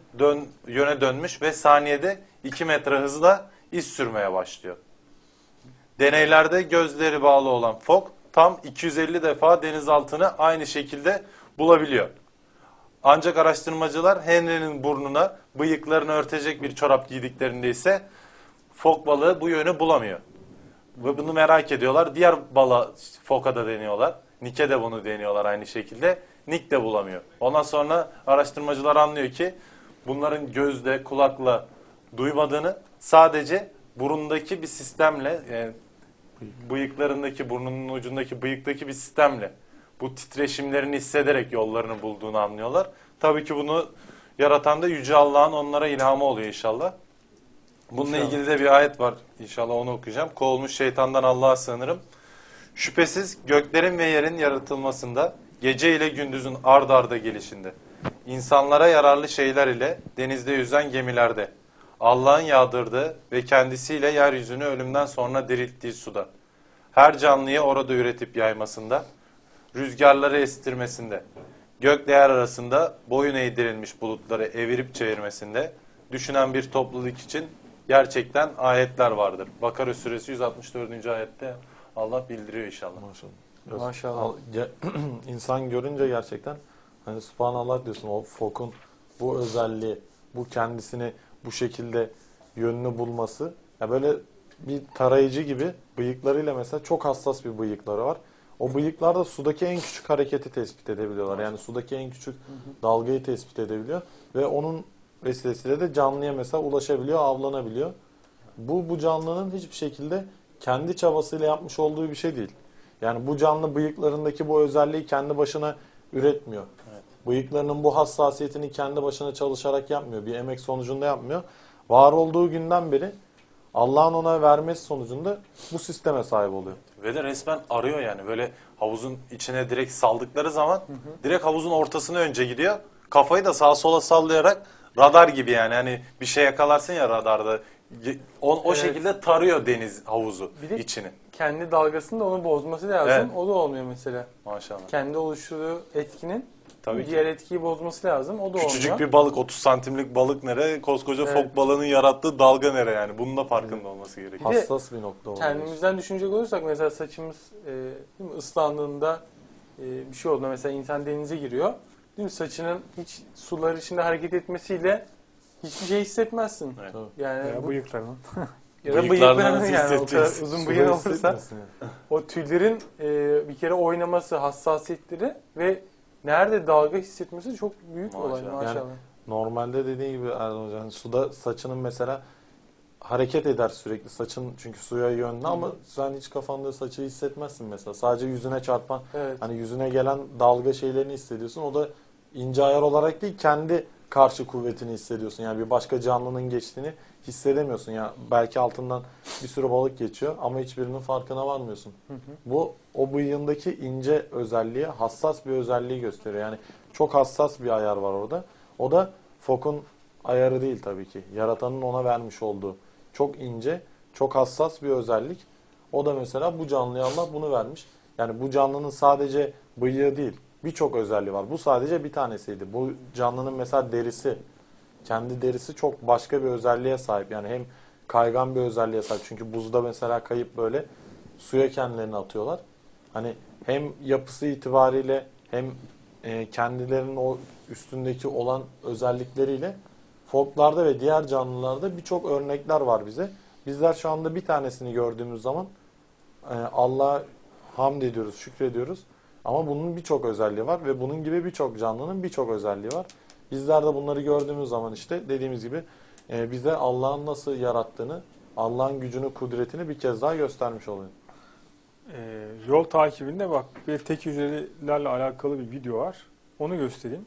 yöne dönmüş ve saniyede 2 metre hızla iz sürmeye başlıyor. Deneylerde gözleri bağlı olan fok tam 250 defa denizaltını aynı şekilde bulabiliyor. Ancak araştırmacılar Henry'nin burnuna bıyıklarını örtecek bir çorap giydiklerinde ise fok balığı bu yönü bulamıyor. Ve bunu merak ediyorlar. Diğer foka da deniyorlar. Nick'e de bunu deniyorlar aynı şekilde. Nick de bulamıyor. Ondan sonra araştırmacılar anlıyor ki bunların gözle, kulakla duymadığını, sadece burundaki bir sistemle, bıyıklarındaki, burnunun ucundaki bıyıktaki bir sistemle bu titreşimlerini hissederek yollarını bulduğunu anlıyorlar. Tabii ki bunu yaratan da Yüce Allah'ın onlara ilhamı oluyor inşallah. Bununla ilgili de bir ayet var. İnşallah onu okuyacağım. Kovulmuş şeytandan Allah'a sığınırım. Şüphesiz göklerin ve yerin yaratılmasında, gece ile gündüzün ard arda gelişinde, insanlara yararlı şeyler ile denizde yüzen gemilerde, Allah'ın yağdırdığı ve kendisiyle yeryüzünü ölümden sonra dirilttiği suda, her canlıyı orada üretip yaymasında, rüzgarları estirmesinde, gökle yer arasında boyun eğdirilmiş bulutları evirip çevirmesinde, düşünen bir topluluk için gerçekten ayetler vardır. Bakara suresi 164. ayette Allah bildiriyor inşallah. Maşallah. Maşallah. İnsan görünce gerçekten hani subhanallah diyorsun, o fokun bu özelliği, bu kendisini bu şekilde yönünü bulması. Ya böyle bir tarayıcı gibi bıyıklarıyla mesela çok hassas bir bıyıkları var. O bıyıklarda sudaki en küçük hareketi tespit edebiliyorlar. Yani sudaki en küçük dalgayı tespit edebiliyor ve onun vesilesiyle de canlıya mesela ulaşabiliyor, avlanabiliyor. Bu canlının hiçbir şekilde kendi çabasıyla yapmış olduğu bir şey değil. Yani bu canlı bıyıklarındaki bu özelliği kendi başına üretmiyor. Evet. Bıyıklarının bu hassasiyetini kendi başına çalışarak yapmıyor. Bir emek sonucunda yapmıyor. Var olduğu günden beri Allah'ın ona vermesi sonucunda bu sisteme sahip oluyor. Ve de resmen arıyor yani. Böyle havuzun içine direkt saldıkları zaman direkt havuzun ortasına önce gidiyor. Kafayı da sağa sola sallayarak radar gibi yani. Hani bir şey yakalarsın ya radarda. O Evet. şekilde tarıyor deniz havuzu Bir de içini. kendi dalgasını da onu bozması lazım. Evet. O da olmuyor mesela. Maşallah. Kendi oluşturduğu etkinin Tabii ki. diğer etkiyi bozması lazım. O da Küçücük olmuyor. bir balık, 30 santimlik balık nere? Koskoca Evet. fok balığının yarattığı dalga nere yani? Bunun da farkında olması gerekiyor. Bir de Hassas bir nokta oluyor. Kendimizden düşünecek olursak mesela saçımız değil mi, ıslandığında bir şey olduğunda mesela insan denize giriyor. Değil mi? Saçının hiç sular içinde hareket etmesiyle hiçbir şey hissetmezsin. Evet. Yani Ya bıyıklarının. ya da Bıyıklardan bıyıklarının nasıl yani o kadar hissedeceksin? uzun Suda bıyık olursa hissetmesin yani. o tüylerin bir kere oynaması, hassasiyetleri ve nerede dalga hissetmesi çok büyük olay Maşallah. maşallah. Yani normalde dediğin gibi Erdoğan Hocam, suda saçının mesela hareket eder sürekli saçın, çünkü suya yönlü, ama sen hiç kafanda saçı hissetmezsin mesela. Sadece yüzüne çarpan, Evet. hani yüzüne gelen dalga şeylerini hissediyorsun. O da ince ayar olarak değil, kendi karşı kuvvetini hissediyorsun. Yani bir başka canlının geçtiğini hissedemiyorsun. Ya belki altından bir sürü balık geçiyor ama hiçbirinin farkına varmıyorsun. Bu o bıyığındaki ince özelliği, hassas bir özelliği gösteriyor. Yani çok hassas bir ayar var orada. O da fokun ayarı değil tabii ki. Yaratanın ona vermiş olduğu çok ince, çok hassas bir özellik. O da mesela bu canlıya Allah bunu vermiş. Yani bu canlının sadece bıyığı değil, birçok özelliği var. Bu sadece bir tanesiydi. Bu canlının mesela derisi, kendi derisi çok başka bir özelliğe sahip. Yani hem kaygan bir özelliğe sahip. Çünkü buzda mesela kayıp böyle suya kendilerini atıyorlar. Hani hem yapısı itibariyle hem kendilerinin o üstündeki olan özellikleriyle folklarda ve diğer canlılarda birçok örnekler var bize. Bizler şu anda bir tanesini gördüğümüz zaman Allah'a hamd ediyoruz, şükrediyoruz. Ama bunun birçok özelliği var ve bunun gibi birçok canlının birçok özelliği var. Bizler de bunları gördüğümüz zaman işte dediğimiz gibi bize Allah'ın nasıl yarattığını, Allah'ın gücünü, kudretini bir kez daha göstermiş oluyor. Yol takibinde bak, bir tek hücrelerle alakalı bir video var. Onu göstereyim.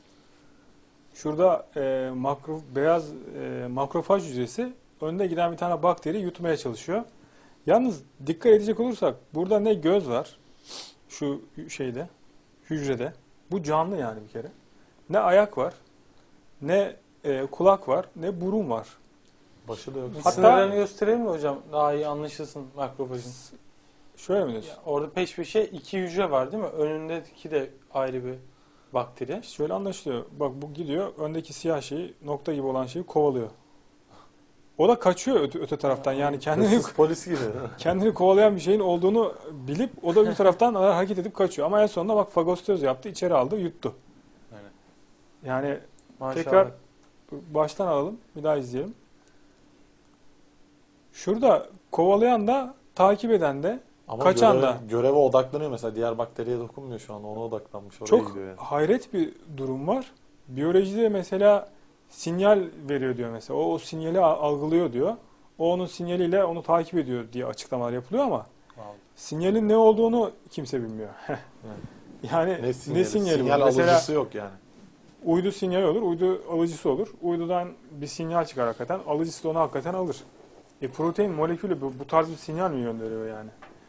Şurada beyaz makrofaj hücresi önde giden bir tane bakteri yutmaya çalışıyor. Yalnız dikkat edecek olursak burada ne göz var şu şeyde, hücrede. Bu canlı yani bir kere. Ne ayak var, ne kulak var, ne burun var. Başı da yok. Bir Hatta- sınırlarını gösterelim mi hocam? Daha iyi anlaşılsın makrofajın. Şöyle mi diyorsun? Orada peş peşe iki hücre var değil mi? Önündeki de ayrı bir bakteri. Şöyle anlaşılıyor. Bak bu gidiyor, öndeki siyah şeyi, nokta gibi olan şeyi kovalıyor. O da kaçıyor öte taraftan. Yani Hırsız polis gibi. kendini kovalayan bir şeyin olduğunu bilip o da bir taraftan hareket edip kaçıyor. Ama en sonunda bak fagositoz yaptı, içeri aldı, yuttu. Aynen. Yani Maşallah. tekrar baştan alalım, bir daha izleyelim. Şurada kovalayan da, takip eden de, Ama kaçan da. göreve odaklanıyor mesela. Diğer bakteriye dokunmuyor şu an. Ona odaklanmış. Oraya Çok gidiyor yani. hayret bir durum var. Biyolojide mesela sinyal veriyor diyor mesela. O sinyali algılıyor diyor. O onun sinyaliyle onu takip ediyor diye açıklamalar yapılıyor ama sinyalin ne olduğunu kimse bilmiyor. Yani Ne sinyali? sinyali bu? Sinyal Mesela alıcısı yok yani. uydu sinyali olur, uydu alıcısı olur. Uydudan bir sinyal çıkar hakikaten. Alıcısı da onu hakikaten alır. Protein molekülü bu tarz bir sinyal mi gönderiyor yani?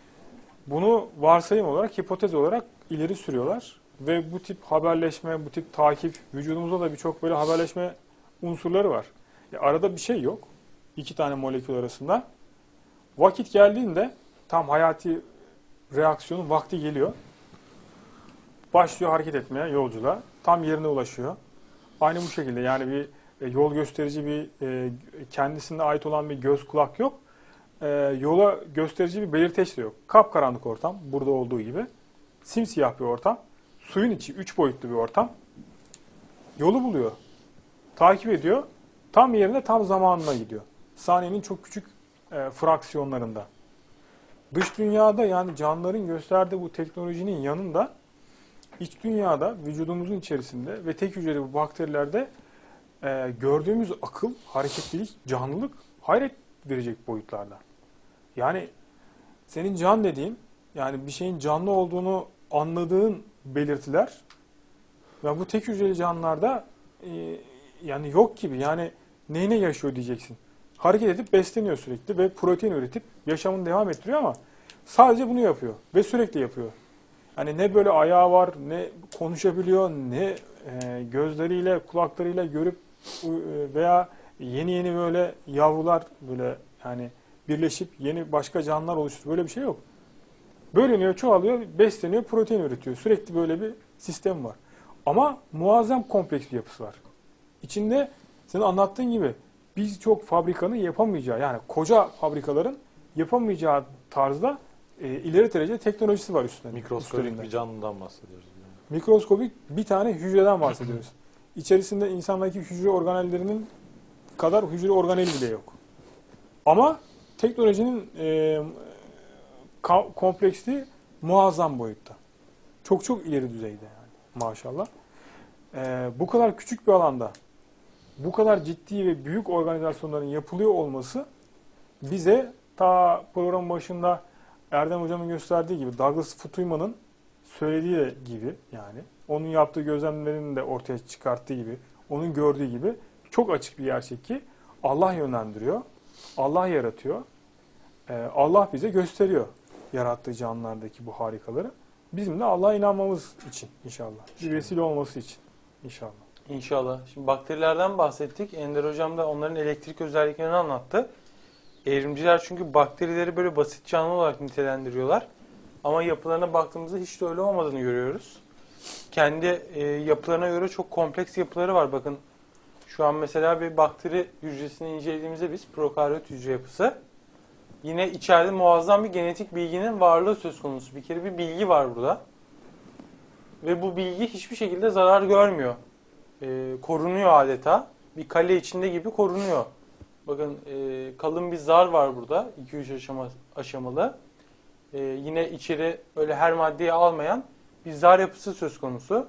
Bunu varsayım olarak, hipotez olarak ileri sürüyorlar. Ve bu tip haberleşme, bu tip takip, vücudumuzda da birçok böyle haberleşme unsurları var. Arada bir şey yok. İki tane molekül arasında. Vakit geldiğinde tam hayati reaksiyonun vakti geliyor. Başlıyor hareket etmeye yolculuğa. Tam yerine ulaşıyor. Aynı bu şekilde yani bir yol gösterici bir kendisine ait olan bir göz kulak yok. Yola gösterici bir belirteç de yok. Kapkaranlık ortam burada olduğu gibi. Simsiyah bir ortam. Suyun içi 3 boyutlu bir ortam. Yolu buluyor. Takip ediyor. Tam yerine tam zamanına gidiyor. Saniyenin çok küçük fraksiyonlarında. Dış dünyada yani canlıların gösterdiği bu teknolojinin yanında iç dünyada vücudumuzun içerisinde ve tek hücreli bu bakterilerde gördüğümüz akıl, hareketlilik, canlılık hayret verecek boyutlarda. Yani senin can dediğin yani bir şeyin canlı olduğunu anladığın belirtiler ve bu tek hücreli canlılarda yani yok gibi yani neyine yaşıyor diyeceksin. Hareket edip besleniyor sürekli ve protein üretip yaşamını devam ettiriyor ama sadece bunu yapıyor ve sürekli yapıyor. Hani ne böyle ayağı var, ne konuşabiliyor, ne gözleriyle, kulaklarıyla görüp veya yeni böyle yavrular böyle yani birleşip yeni başka canlılar oluşturuyor. Böyle bir şey yok. Bölünüyor, çoğalıyor, besleniyor, protein üretiyor. Sürekli böyle bir sistem var. Ama muazzam kompleks bir yapısı var. İçinde senin anlattığın gibi birçok fabrikanın yapamayacağı yani koca fabrikaların yapamayacağı tarzda ileri derece teknolojisi var üstünde. Mikroskopik bir canlıdan bahsediyoruz. Yani. Mikroskopik bir tane hücreden bahsediyoruz. İçerisinde insandaki hücre organellerinin kadar hücre organeli bile yok. Ama teknolojinin kompleksliği muazzam boyutta. Çok ileri düzeyde yani maşallah. Bu kadar küçük bir alanda bu kadar ciddi ve büyük organizasyonların yapılıyor olması bize ta programın başında Erdem Hocam'ın gösterdiği gibi Douglas Futuyman'ın söylediği gibi yani onun yaptığı gözlemlerini de ortaya çıkarttığı gibi onun gördüğü gibi çok açık bir gerçek ki Allah yönlendiriyor. Allah yaratıyor. Allah bize gösteriyor yarattığı canlılardaki bu harikaları. Bizim de Allah'a inanmamız için inşallah. Bir vesile olması için inşallah. İnşallah. Şimdi bakterilerden bahsettik. Ender Hocam da onların elektrik özelliklerini anlattı. Evrimciler çünkü bakterileri böyle basit canlı olarak nitelendiriyorlar. Ama yapılarına baktığımızda hiç de öyle olmadığını görüyoruz. Kendi yapılarına göre çok kompleks yapıları var. Bakın şu an mesela bir bakteri hücresini incelediğimizde biz prokaryot hücre yapısı. Yine içeride muazzam bir genetik bilginin varlığı söz konusu. Bir kere bir bilgi var burada. Ve bu bilgi hiçbir şekilde zarar görmüyor. Korunuyor adeta. Bir kale içinde gibi korunuyor. Bakın kalın bir zar var burada. 2-3 aşamalı. Yine içeri öyle her maddeyi almayan bir zar yapısı söz konusu.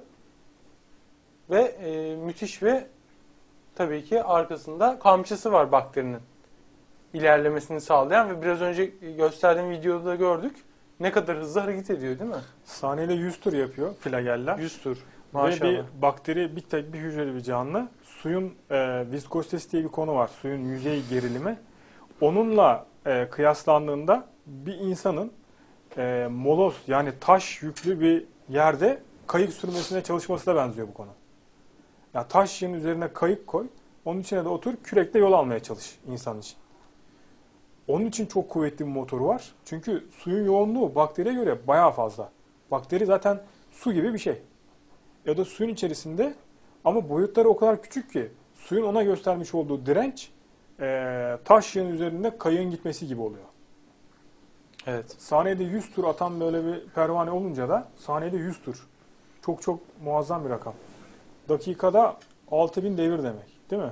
Ve müthiş ve tabii ki arkasında kamçısı var bakterinin. İlerlemesini sağlayan ve biraz önce gösterdiğim videoda da gördük. Ne kadar hızlı hareket ediyor değil mi? Saniyede 100 tur yapıyor flageller. 100 tur. Ve bir bakteri tek bir hücreli bir canlı. Suyun viskozitesi diye bir konu var. Suyun yüzey gerilimi. Onunla kıyaslandığında bir insanın moloz yani taş yüklü bir yerde kayık sürmesine çalışmasına benziyor bu konu. Yani taş yerin üzerine kayık koy. Onun içine de otur kürekle yol almaya çalış insan için. Onun için çok kuvvetli bir motoru var. Çünkü suyun yoğunluğu bakteriye göre bayağı fazla. Bakteri zaten su gibi bir şey. Ya da suyun içerisinde ama boyutları o kadar küçük ki suyun ona göstermiş olduğu direnç taş yığın üzerinde kayığın gitmesi gibi oluyor. Evet. Saniyede 100 tur atan böyle bir pervane olunca da saniyede 100 tur. Çok çok muazzam bir rakam. Dakikada 6000 devir demek, değil mi?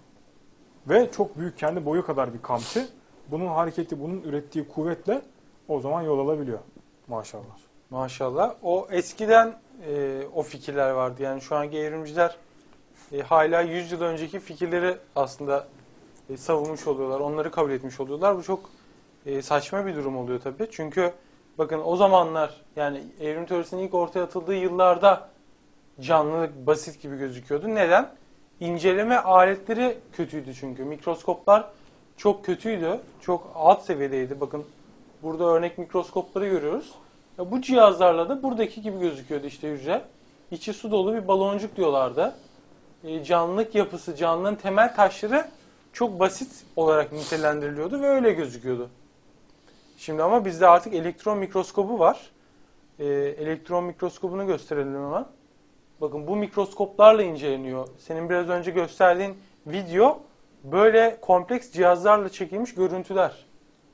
Ve çok büyük, kendi boyu kadar bir kamçı. Bunun hareketi, bunun ürettiği kuvvetle o zaman yol alabiliyor. Maşallah. Maşallah. O eskiden o fikirler vardı. Yani şu anki evrimciler hala 100 yıl önceki fikirleri aslında savunmuş oluyorlar. Onları kabul etmiş oluyorlar. Bu çok saçma bir durum oluyor tabii. Çünkü bakın o zamanlar, yani evrim teorisinin ilk ortaya atıldığı yıllarda canlılık basit gibi gözüküyordu. Neden? İnceleme aletleri kötüydü çünkü. Mikroskoplar çok kötüydü. Çok alt seviyedeydi. Bakın burada örnek mikroskopları görüyoruz. Bu cihazlarla da buradaki gibi gözüküyordu işte hücre. İçi su dolu bir baloncuk diyorlardı. Canlılık yapısı, canlılığın temel taşları çok basit olarak nitelendiriliyordu ve öyle gözüküyordu. Şimdi ama bizde artık elektron mikroskobu var. Elektron mikroskobunu gösterelim hemen. Bakın bu mikroskoplarla inceleniyor. Senin biraz önce gösterdiğin video böyle kompleks cihazlarla çekilmiş görüntüler.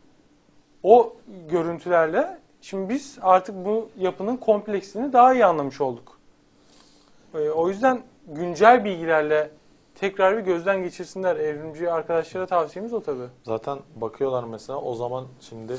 O görüntülerle şimdi biz artık bu yapının kompleksliğini daha iyi anlamış olduk. O yüzden güncel bilgilerle tekrar bir gözden geçirsinler. Evrimci arkadaşlara tavsiyemiz o tabii. Zaten bakıyorlar mesela o zaman şimdi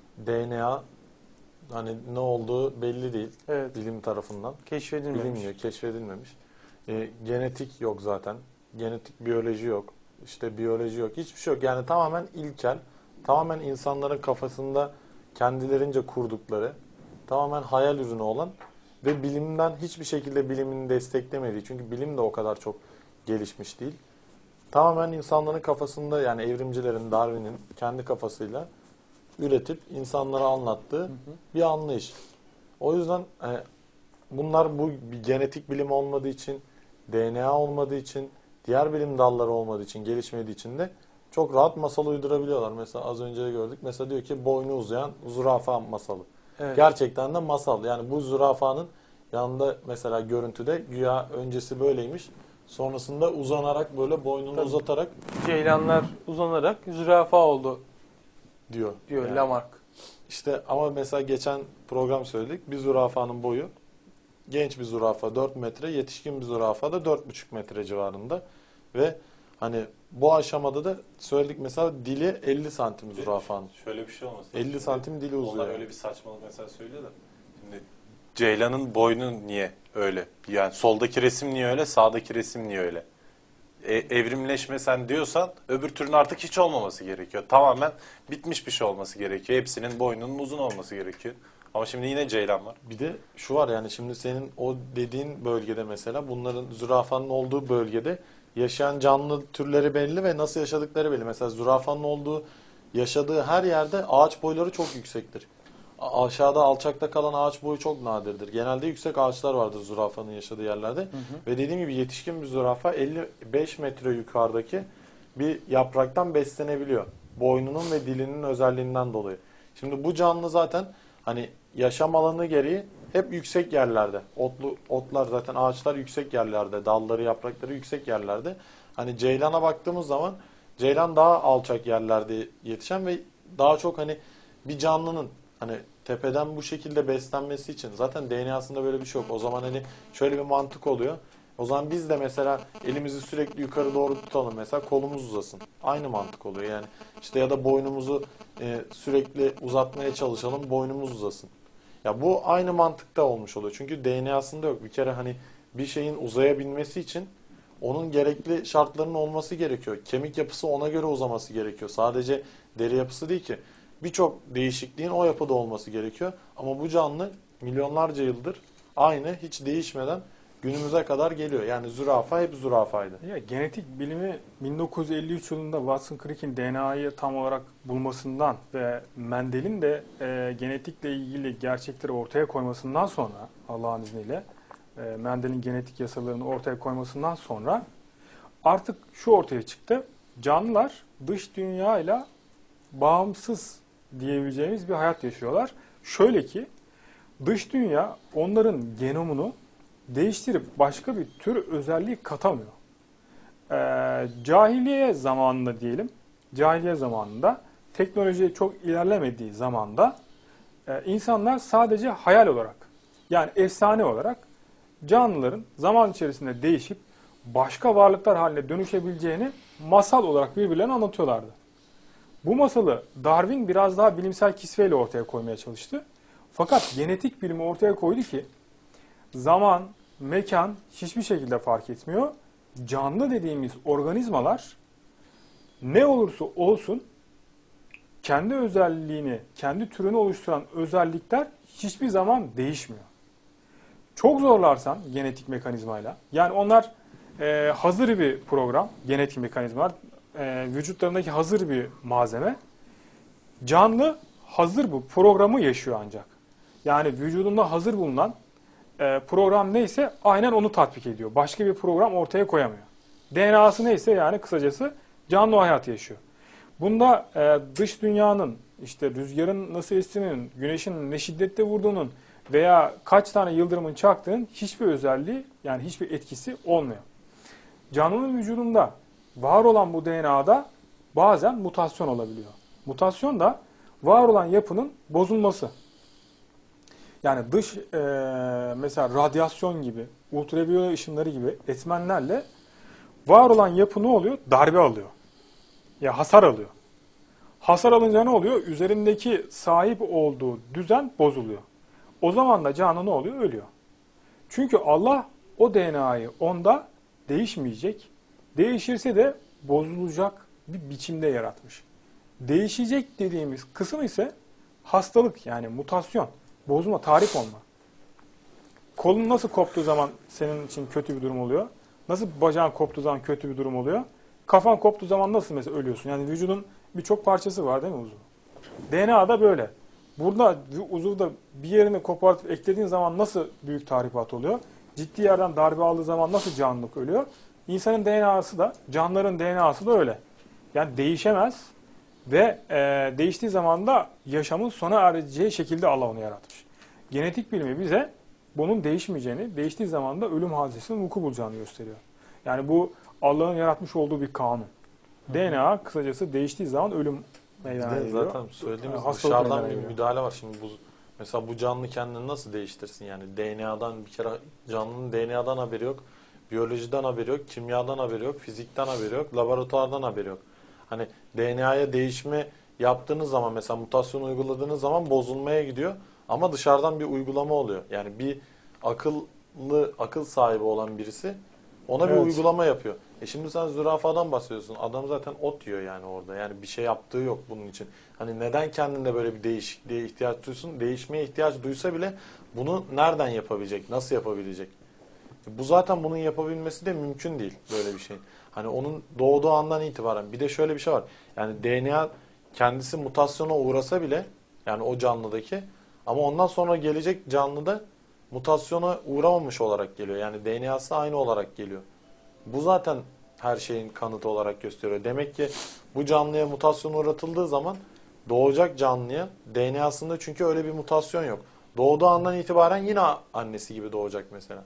DNA hani ne olduğu belli değil, Evet. bilim tarafından. Keşfedilmemiş. Bilinmiyor, keşfedilmemiş. Genetik yok zaten. Genetik biyoloji yok. İşte biyoloji yok. Hiçbir şey yok. Yani tamamen ilkel, tamamen insanların kafasında kendilerince kurdukları, tamamen hayal ürünü olan ve bilimden hiçbir şekilde bilimin desteklemediği. Çünkü bilim de o kadar çok gelişmiş değil. Tamamen insanların kafasında, yani evrimcilerin, Darwin'in kendi kafasıyla üretip insanlara anlattığı bir anlayış. O yüzden bunlar bu bir genetik bilim olmadığı için, DNA olmadığı için, diğer bilim dalları olmadığı için, gelişmediği için de çok rahat masal uydurabiliyorlar. Mesela az önce de gördük. Mesela diyor ki boynu uzayan zürafa masalı. Evet. Gerçekten de masal. Yani bu zürafanın yanında mesela görüntüde güya öncesi böyleymiş. Sonrasında uzanarak böyle boynunu Tabii. uzatarak Ceylanlar uzanarak zürafa oldu diyor. Yani. Lamarck. İşte ama mesela geçen program söyledik. Bir zürafanın boyu, genç bir zürafa 4 metre, yetişkin bir zürafa da 4,5 metre civarında. Ve hani bu aşamada da söyledik mesela dili 50 santim zürafanın. Şöyle bir şey olmasın. 50 santim dili uzuyor. Onlar öyle bir saçmalık mesela söylüyor da. Şimdi Ceylan'ın boynu niye öyle? Yani soldaki resim niye öyle, sağdaki resim niye öyle? Evrimleşme sen diyorsan öbür türün artık hiç olmaması gerekiyor. Tamamen bitmiş bir şey olması gerekiyor. Hepsinin boynunun uzun olması gerekiyor. Ama şimdi yine Ceylan var. Bir de şu var, yani şimdi senin o dediğin bölgede mesela bunların, zürafanın olduğu bölgede yaşayan canlı türleri belli ve nasıl yaşadıkları belli. Mesela zürafanın olduğu, yaşadığı her yerde ağaç boyları çok yüksektir. Aşağıda alçakta kalan ağaç boyu çok nadirdir. Genelde yüksek ağaçlar vardır zürafanın yaşadığı yerlerde. Ve dediğim gibi yetişkin bir zürafa 55 metre yukarıdaki bir yapraktan beslenebiliyor. Boynunun ve dilinin özelliğinden dolayı. Şimdi bu canlı zaten hani yaşam alanı gereği hep yüksek yerlerde. Otlar zaten, ağaçlar yüksek yerlerde. Dalları, yaprakları yüksek yerlerde. Hani Ceylan'a baktığımız zaman Ceylan daha alçak yerlerde yetişen ve daha çok hani bir canlının hani tepeden bu şekilde beslenmesi için, zaten DNA'sında böyle bir şey yok. O zaman hani şöyle bir mantık oluyor. O zaman biz de mesela elimizi sürekli yukarı doğru tutalım, mesela kolumuz uzasın. Aynı mantık oluyor yani. İşte ya da boynumuzu sürekli uzatmaya çalışalım, boynumuz uzasın. Ya bu aynı mantıkta olmuş oluyor. Çünkü DNA'sında yok. Bir kere hani bir şeyin uzayabilmesi için onun gerekli şartlarının olması gerekiyor. Kemik yapısı ona göre uzaması gerekiyor. Sadece deri yapısı değil ki. Birçok değişikliğin o yapıda olması gerekiyor. Ama bu canlı milyonlarca yıldır aynı, hiç değişmeden günümüze kadar geliyor. Yani zürafa hep zürafaydı. Ya, genetik bilimi 1953 yılında Watson Crick'in DNA'yı tam olarak bulmasından ve Mendel'in de genetikle ilgili gerçekleri ortaya koymasından sonra, Allah'ın izniyle Mendel'in genetik yasalarını ortaya koymasından sonra artık şu ortaya çıktı. Canlılar dış dünyayla bağımsız diyebileceğimiz bir hayat yaşıyorlar. Şöyle ki dış dünya onların genomunu değiştirip başka bir tür özelliği katamıyor. Cahiliye zamanında diyelim, cahiliye zamanında, teknoloji çok ilerlemediği zamanda insanlar sadece hayal olarak, yani efsane olarak canlıların zaman içerisinde değişip başka varlıklar haline dönüşebileceğini masal olarak birbirlerine anlatıyorlardı. Bu masalı Darwin biraz daha bilimsel kisveyle ortaya koymaya çalıştı. Fakat genetik bilimi ortaya koydu ki zaman, mekan hiçbir şekilde fark etmiyor. Canlı dediğimiz organizmalar ne olursa olsun kendi özelliğini, kendi türünü oluşturan özellikler hiçbir zaman değişmiyor. Çok zorlarsan genetik mekanizmayla, yani onlar hazır bir program, genetik mekanizmalar, vücutlarındaki hazır bir malzeme. Canlı hazır bu programı yaşıyor ancak. Yani vücudunda hazır bulunan program neyse aynen onu tatbik ediyor. Başka bir program ortaya koyamıyor. DNA'sı neyse yani kısacası canlı o hayatı yaşıyor. Bunda dış dünyanın, işte rüzgarın nasıl estiğinin, güneşin ne şiddette vurduğunun veya kaç tane yıldırımın çaktığının hiçbir özelliği, yani hiçbir etkisi olmuyor. Canlının vücudunda var olan bu DNA'da bazen mutasyon olabiliyor. Mutasyon da var olan yapının bozulması. Yani dış mesela radyasyon gibi, ultraviyole ışınları gibi etmenlerle var olan yapı ne oluyor? Darbe alıyor. Ya hasar alıyor. Hasar alınca ne oluyor? Üzerindeki sahip olduğu düzen bozuluyor. O zaman da canlı ne oluyor? Ölüyor. Çünkü Allah o DNA'yı onda değişmeyecek, değişirse de bozulacak bir biçimde yaratmış. Değişecek dediğimiz kısım ise hastalık, yani mutasyon, bozulma, tahrip olma. Kolun nasıl koptuğu zaman senin için kötü bir durum oluyor? Nasıl bacağın koptuğu zaman kötü bir durum oluyor? Kafan koptuğu zaman nasıl mesela ölüyorsun? Yani vücudun birçok parçası var değil mi uzuv? DNA da böyle. Burada uzuvda bir yerini kopartıp eklediğin zaman nasıl büyük tahribat oluyor? Ciddi yerden darbe aldığı zaman nasıl canlılık ölüyor? İnsanın DNA'sı da, canlıların DNA'sı da öyle. Yani değişemez ve değiştiği zaman da yaşamın sona ereceği şekilde Allah onu yaratmış. Genetik bilimi bize bunun değişmeyeceğini, değiştiği zaman da ölüm hadisesinin vuku bulacağını gösteriyor. Yani bu Allah'ın yaratmış olduğu bir kanun. DNA kısacası değiştiği zaman ölüm meydana geliyor. Zaten söylediğimiz Hastalık dışarıdan meydana bir geliyor. müdahale var. Şimdi mesela bu canlı kendini nasıl değiştirsin? Yani DNA'dan bir kere canlının DNA'dan haberi yok. Biyolojiden haberi yok, kimyadan haberi yok, fizikten haberi yok, laboratuvardan haberi yok. Hani DNA'ya değişme yaptığınız zaman, mesela mutasyon uyguladığınız zaman bozulmaya gidiyor ama dışarıdan bir uygulama oluyor. Yani bir akıl sahibi olan birisi ona bir uygulama yapıyor. Şimdi sen zürafadan bahsediyorsun. Adam zaten ot yiyor yani orada. Yani bir şey yaptığı yok bunun için. Hani neden kendinde böyle bir değişikliğe ihtiyaç duysun? Değişmeye ihtiyaç duysa bile bunu nereden yapabilecek? Nasıl yapabilecek? Bu zaten bunun yapabilmesi de mümkün değil böyle bir şey. Hani onun doğduğu andan itibaren. Bir de şöyle bir şey var. Yani DNA kendisi mutasyona uğrasa bile, yani o canlıdaki, ama ondan sonra gelecek canlıda mutasyona uğramamış olarak geliyor. Yani DNA'sı aynı olarak geliyor. Bu zaten her şeyin kanıtı olarak gösteriyor. Demek ki bu canlıya mutasyon uğratıldığı zaman doğacak canlıya DNA'sında çünkü öyle bir mutasyon yok. Doğduğu andan itibaren yine annesi gibi doğacak mesela.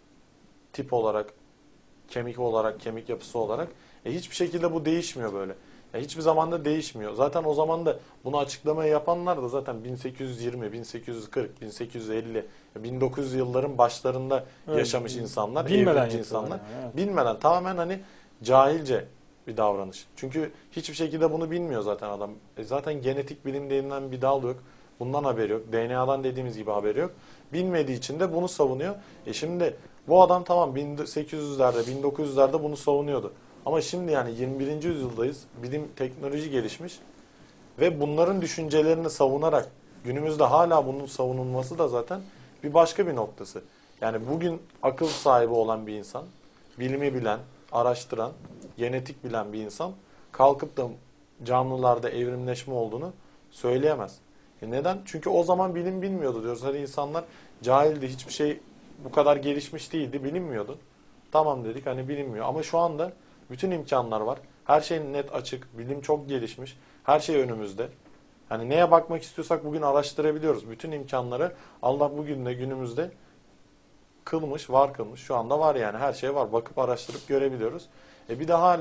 Tip olarak, kemik olarak, kemik yapısı olarak. Hiçbir şekilde bu değişmiyor böyle. Hiçbir zaman da değişmiyor. Zaten o zaman da bunu açıklamayı yapanlar da zaten 1820, 1840, 1850, 1900 yılların başlarında yaşamış insanlar, evrimci insanlar. Yani. Bilmeden, tamamen hani cahilce bir davranış. Çünkü hiçbir şekilde bunu bilmiyor zaten adam. Zaten genetik bilim denilen bir dal yok. Bundan haberi yok. DNA'dan dediğimiz gibi haberi yok. Bilmediği için de bunu savunuyor. Şimdi bu adam tamam 1800'lerde, 1900'lerde bunu savunuyordu. Ama şimdi yani 21. yüzyıldayız. Bilim, teknoloji gelişmiş. Ve bunların düşüncelerini savunarak günümüzde hala bunun savunulması da zaten bir başka bir noktası. Yani bugün akıl sahibi olan bir insan, bilimi bilen, araştıran, genetik bilen bir insan kalkıp da canlılarda evrimleşme olduğunu söyleyemez. Neden? Çünkü o zaman bilim bilmiyordu diyoruz. Hani insanlar cahildi, hiçbir şey bu kadar gelişmiş değildi, bilinmiyordu. Tamam dedik, hani bilinmiyor. Ama şu anda bütün imkanlar var. Her şey net açık, bilim çok gelişmiş. Her şey önümüzde. Hani neye bakmak istiyorsak bugün araştırabiliyoruz. Bütün imkanları Allah bugün de günümüzde kılmış, var kılmış. Şu anda var yani, her şey var. Bakıp araştırıp görebiliyoruz. Bir de hala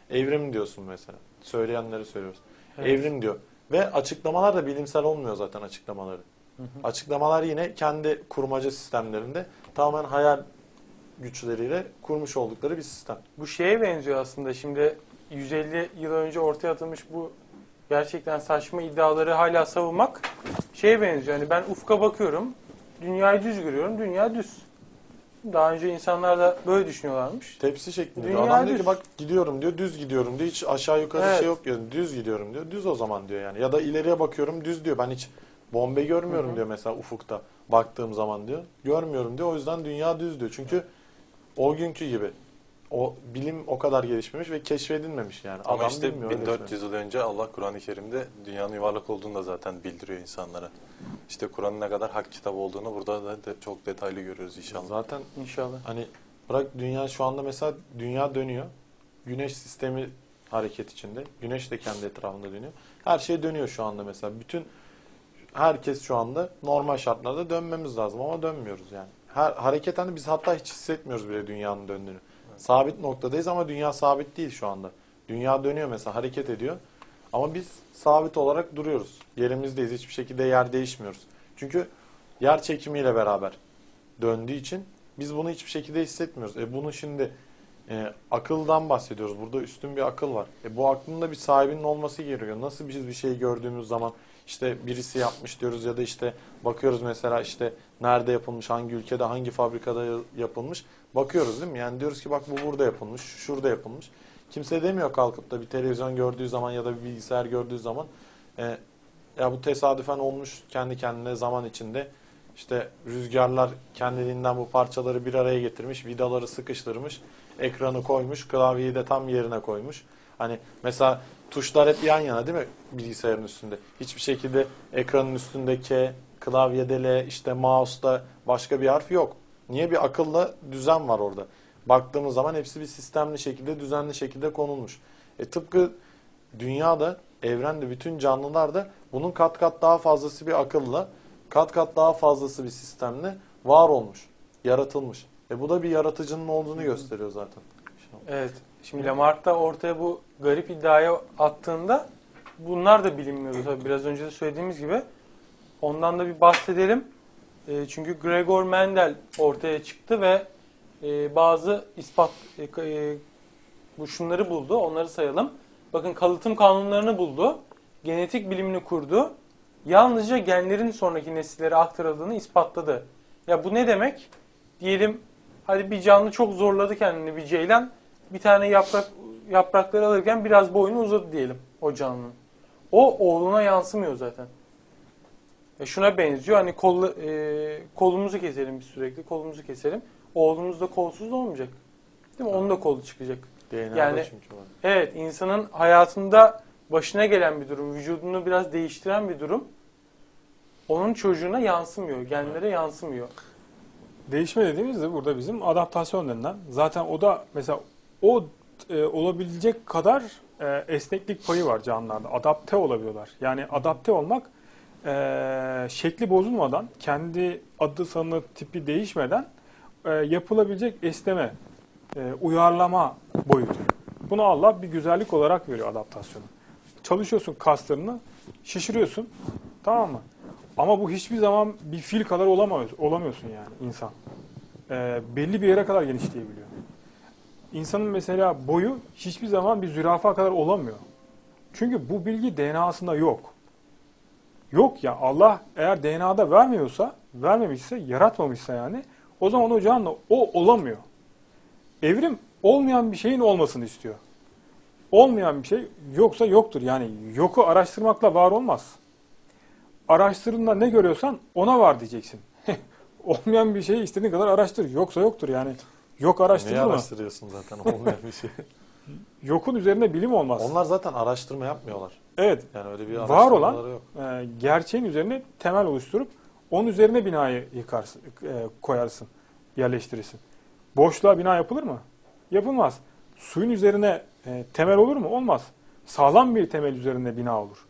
Evrim diyorsun mesela. Söyleyenleri söylüyoruz. Evet. Evrim diyor. Ve açıklamalar da bilimsel olmuyor zaten açıklamaları. Açıklamalar yine kendi kurmaca sistemlerinde tamamen hayal güçleriyle kurmuş oldukları bir sistem. Bu şeye benziyor aslında. Şimdi 150 yıl önce ortaya atılmış bu gerçekten saçma iddiaları hala savunmak şeye benziyor. Yani ben ufka bakıyorum, dünyayı düz görüyorum, dünya düz. Daha önce insanlar da böyle düşünüyorlarmış. Tepsi şeklinde. Dünya Adam diyor düz. ki bak gidiyorum diyor, düz gidiyorum diyor. Hiç aşağı yukarı Evet. şey yok diyor. Düz gidiyorum diyor. Düz o zaman diyor yani. Ya da ileriye bakıyorum düz diyor. Ben hiç bombe görmüyorum diyor mesela ufukta baktığım zaman diyor. Görmüyorum diyor. O yüzden dünya düz diyor. Çünkü o günkü gibi. O bilim o kadar gelişmemiş ve keşfedilmemiş yani. Ama Adam işte bilmiyor, öyle 1400 yıl önce Allah Kur'an-ı Kerim'de dünyanın yuvarlak olduğunu da zaten bildiriyor insanlara. İşte Kur'an'ın ne kadar hak kitabı olduğunu burada da çok detaylı görüyoruz inşallah. Zaten İnşallah. hani bırak dünya şu anda mesela dünya dönüyor. Güneş sistemi hareket içinde. Güneş de kendi etrafında dönüyor. Her şey dönüyor şu anda mesela. Herkes şu anda normal şartlarda dönmemiz lazım ama dönmüyoruz yani. Hareket hani biz hatta hiç hissetmiyoruz bile dünyanın döndüğünü. Evet. Sabit noktadayız ama dünya sabit değil şu anda. Dünya dönüyor mesela, hareket ediyor. Ama biz sabit olarak duruyoruz. Yerimizdeyiz. Hiçbir şekilde yer değişmiyoruz. Çünkü yer çekimiyle beraber döndüğü için biz bunu hiçbir şekilde hissetmiyoruz. Bunu şimdi akıldan bahsediyoruz. Burada üstün bir akıl var. Bu aklın da bir sahibinin olması gerekiyor. Nasıl biz bir şey gördüğümüz zaman işte birisi yapmış diyoruz ya da işte bakıyoruz mesela işte nerede yapılmış, hangi ülkede, hangi fabrikada yapılmış. Bakıyoruz değil mi? Yani diyoruz ki bak bu burada yapılmış, şurada yapılmış. Kimse demiyor kalkıp da bir televizyon gördüğü zaman ya da bir bilgisayar gördüğü zaman ya bu tesadüfen olmuş kendi kendine zaman içinde. İşte rüzgarlar kendiliğinden bu parçaları bir araya getirmiş, vidaları sıkıştırmış, ekranı koymuş, klavyeyi de tam yerine koymuş. Hani mesela tuşlar hep yan yana değil mi bilgisayarın üstünde? Hiçbir şekilde ekranın üstünde K, klavyede L, işte mouse'da başka bir harf yok. Niye? Bir akılla düzen var orada. Baktığımız zaman hepsi bir sistemli şekilde, düzenli şekilde konulmuş. Tıpkı dünyada, evrende, bütün canlılar da bunun kat kat daha fazlası bir akılla, kat kat daha fazlası bir sistemle var olmuş, yaratılmış. Bu da bir yaratıcının olduğunu gösteriyor zaten. Evet. Şimdi Lamarck da ortaya bu garip iddiayı attığında bunlar da bilinmiyordu. Tabii biraz önce de söylediğimiz gibi. Ondan da bir bahsedelim. Çünkü Gregor Mendel ortaya çıktı ve bazı ispat bu şunları buldu. Onları sayalım. Bakın kalıtım kanunlarını buldu. Genetik bilimini kurdu. Yalnızca genlerin sonraki nesillere aktarıldığını ispatladı. Ya bu ne demek? Diyelim hadi bir canlı çok zorladı kendini, bir ceylan. Bir tane yaprakları alırken biraz boynu uzadı diyelim o canlının. O oğluna yansımıyor zaten. Şuna benziyor. Hani kolumuzu keselim biz sürekli. Kolumuzu keselim. Oğlumuz da kolsuz da olmayacak. Değil mi? Onun da kolu çıkacak. DNA'da çünkü var. Evet, insanın hayatında başına gelen bir durum, vücudunu biraz değiştiren bir durum. Onun çocuğuna yansımıyor, genlere yansımıyor. Değişme dediğimizde burada bizim adaptasyon denilen. Zaten o da mesela olabilecek kadar esneklik payı var canlılarda. Adapte olabiliyorlar. Yani adapte olmak şekli bozulmadan, kendi adı sanı tipi değişmeden yapılabilecek esneme, uyarlama boyutu. Bunu Allah bir güzellik olarak veriyor adaptasyonu. Çalışıyorsun kaslarını, şişiriyorsun. Tamam mı? Ama bu hiçbir zaman bir fil kadar olamıyorsun yani insan. Belli bir yere kadar genişleyebiliyor. İnsanın mesela boyu hiçbir zaman bir zürafa kadar olamıyor. Çünkü bu bilgi DNA'sında yok. Yok ya, Allah eğer DNA'da vermemişse, yaratmamışsa yani, o zaman o canlı o olamıyor. Evrim olmayan bir şeyin olmasını istiyor. Olmayan bir şey yoksa yoktur. Yani yoku araştırmakla var olmaz. Araştırında ne görüyorsan ona var diyeceksin. Olmayan bir şeyi istediğin kadar araştır. Yoksa yoktur yani. Yok araştırır mı? Neyi araştırıyorsun zaten olmayan bir şey. Yokun üzerine bilim olmaz. Onlar zaten araştırma yapmıyorlar. Evet. Yani öyle bir var olan yok. Gerçeğin üzerine temel oluşturup onun üzerine binayı koyarsın, yerleştirirsin. Boşluğa bina yapılır mı? Yapılmaz. Suyun üzerine temel olur mu? Olmaz. Sağlam bir temel üzerine bina olur.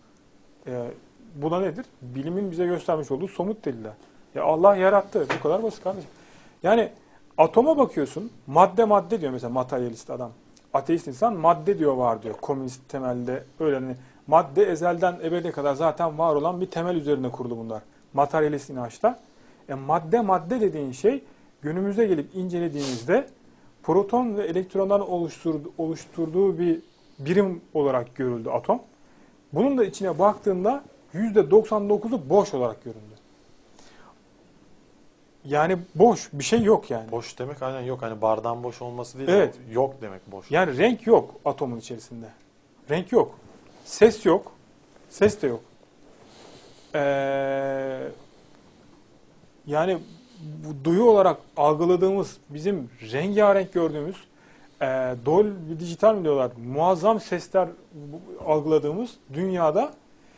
Bu da nedir? Bilimin bize göstermiş olduğu somut deliller. Ya Allah yarattı. Bu kadar basit kardeşim. Yani atoma bakıyorsun. Madde diyor mesela materyalist adam. ateist insan madde diyor var diyor. Komünist temelde öyle. Hani madde ezelden ebede kadar zaten var olan bir temel üzerine kurulu bunlar. Materyalist inançta. Madde dediğin şey günümüze gelip incelediğimizde proton ve elektronların oluşturduğu bir birim olarak görüldü atom. Bunun da içine baktığında %99'u boş olarak göründü. Yani boş, bir şey yok yani. Boş demek aynen yok. Hani bardağın boş olması değil. Evet. Yok demek boş. Yani renk yok atomun içerisinde. Renk yok. Ses yok. Ses de yok. Yani bu duyu olarak algıladığımız, bizim rengarenk gördüğümüz, Dolby Dijital mi diyorlar, muazzam sesler algıladığımız dünyada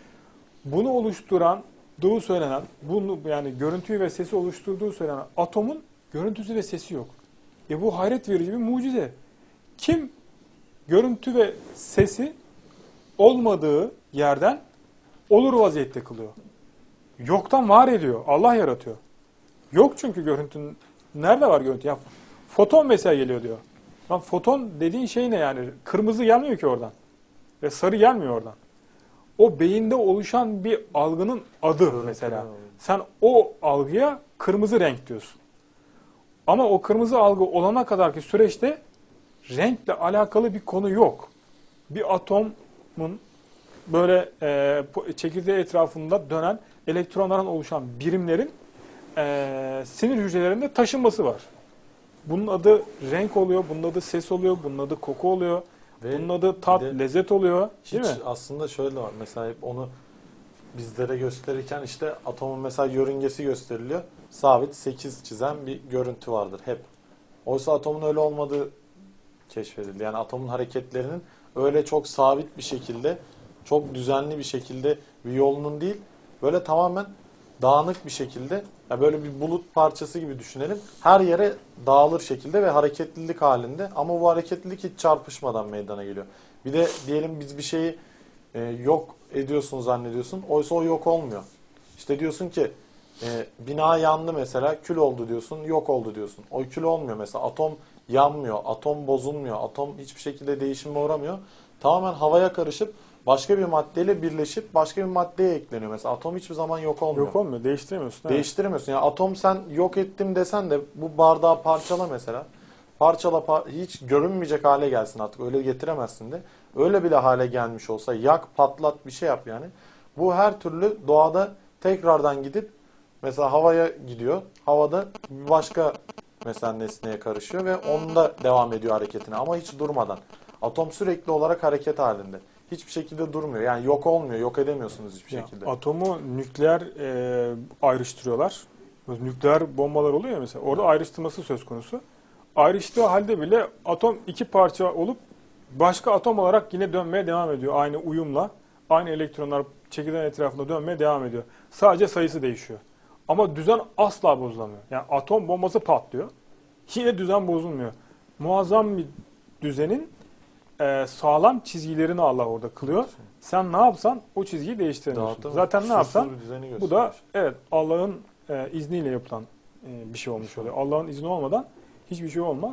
bunu oluşturan, söylenen, bunu yani görüntüyü ve sesi oluşturduğu söylenen atomun görüntüsü ve sesi yok. Bu hayret verici bir mucize. Kim görüntü ve sesi olmadığı yerden olur vaziyette kılıyor? Yoktan var ediyor. Allah yaratıyor. Yok çünkü görüntünün. Nerede var görüntü? Ya foton mesela geliyor diyor. Lan foton dediğin şey ne yani? Kırmızı gelmiyor ki oradan. Ve sarı gelmiyor oradan. O beyinde oluşan bir algının adı mesela. Sen o algıya kırmızı renk diyorsun. Ama o kırmızı algı olana kadarki süreçte renkle alakalı bir konu yok. Bir atomun böyle çekirdeği etrafında dönen elektronlardan oluşan birimlerin sinir hücrelerinde taşınması var. Bunun adı renk oluyor, bunun adı ses oluyor, bunun adı koku oluyor, Ve bunun adı tat, lezzet oluyor. Değil hiç mi? aslında şöyle var. Mesela hep onu bizlere gösterirken işte atomun mesela yörüngesi gösteriliyor. Sabit 8 çizen bir görüntü vardır hep. Oysa atomun öyle olmadığı keşfedildi. Yani atomun hareketlerinin öyle çok sabit bir şekilde, çok düzenli bir şekilde bir yolunun değil, böyle tamamen dağınık bir şekilde, ya böyle bir bulut parçası gibi düşünelim. Her yere dağılır şekilde ve hareketlilik halinde, ama bu hareketlilik hiç çarpışmadan meydana geliyor. Bir de diyelim biz bir şeyi yok ediyorsun zannediyorsun. Oysa o yok olmuyor. İşte diyorsun ki bina yandı mesela, kül oldu diyorsun, yok oldu diyorsun. O kül olmuyor mesela. Atom yanmıyor, atom bozulmuyor, atom hiçbir şekilde değişime uğramıyor. Tamamen havaya karışıp başka bir maddeyle birleşip başka bir maddeye ekleniyor. Mesela atom hiçbir zaman yok olmuyor. Yok olmuyor, değiştiremiyorsun. Evet. Değiştiremiyorsun. Yani atom sen yok ettim desen de bu bardağı parçala mesela. Parçala, hiç görünmeyecek hale gelsin artık. Öyle getiremezsin de. Öyle bile hale gelmiş olsa yak, patlat, bir şey yap yani. Bu her türlü doğada tekrardan gidip mesela havaya gidiyor. Havada başka mesela nesneye karışıyor ve onda devam ediyor hareketine ama hiç durmadan. Atom sürekli olarak hareket halinde. Hiçbir şekilde durmuyor. Yani yok olmuyor. Yok edemiyorsunuz hiçbir şekilde. Atomu nükleer ayrıştırıyorlar. Nükleer bombalar oluyor ya mesela. Orada ayrıştırması söz konusu. Ayrıştığı halde bile atom iki parça olup başka atom olarak yine dönmeye devam ediyor. Aynı uyumla. Aynı elektronlar çekirdeğin etrafında dönmeye devam ediyor. Sadece sayısı değişiyor. Ama düzen asla bozulamıyor. Yani atom bombası patlıyor. Yine düzen bozulmuyor. Muazzam bir düzenin sağlam çizgilerini Allah orada kılıyor. Sen ne yapsan o çizgiyi değiştiremiyorsun. Zaten ne yapsan bu da evet Allah'ın izniyle yapılan bir şey olmuş oluyor. Allah'ın izni olmadan hiçbir şey olmaz.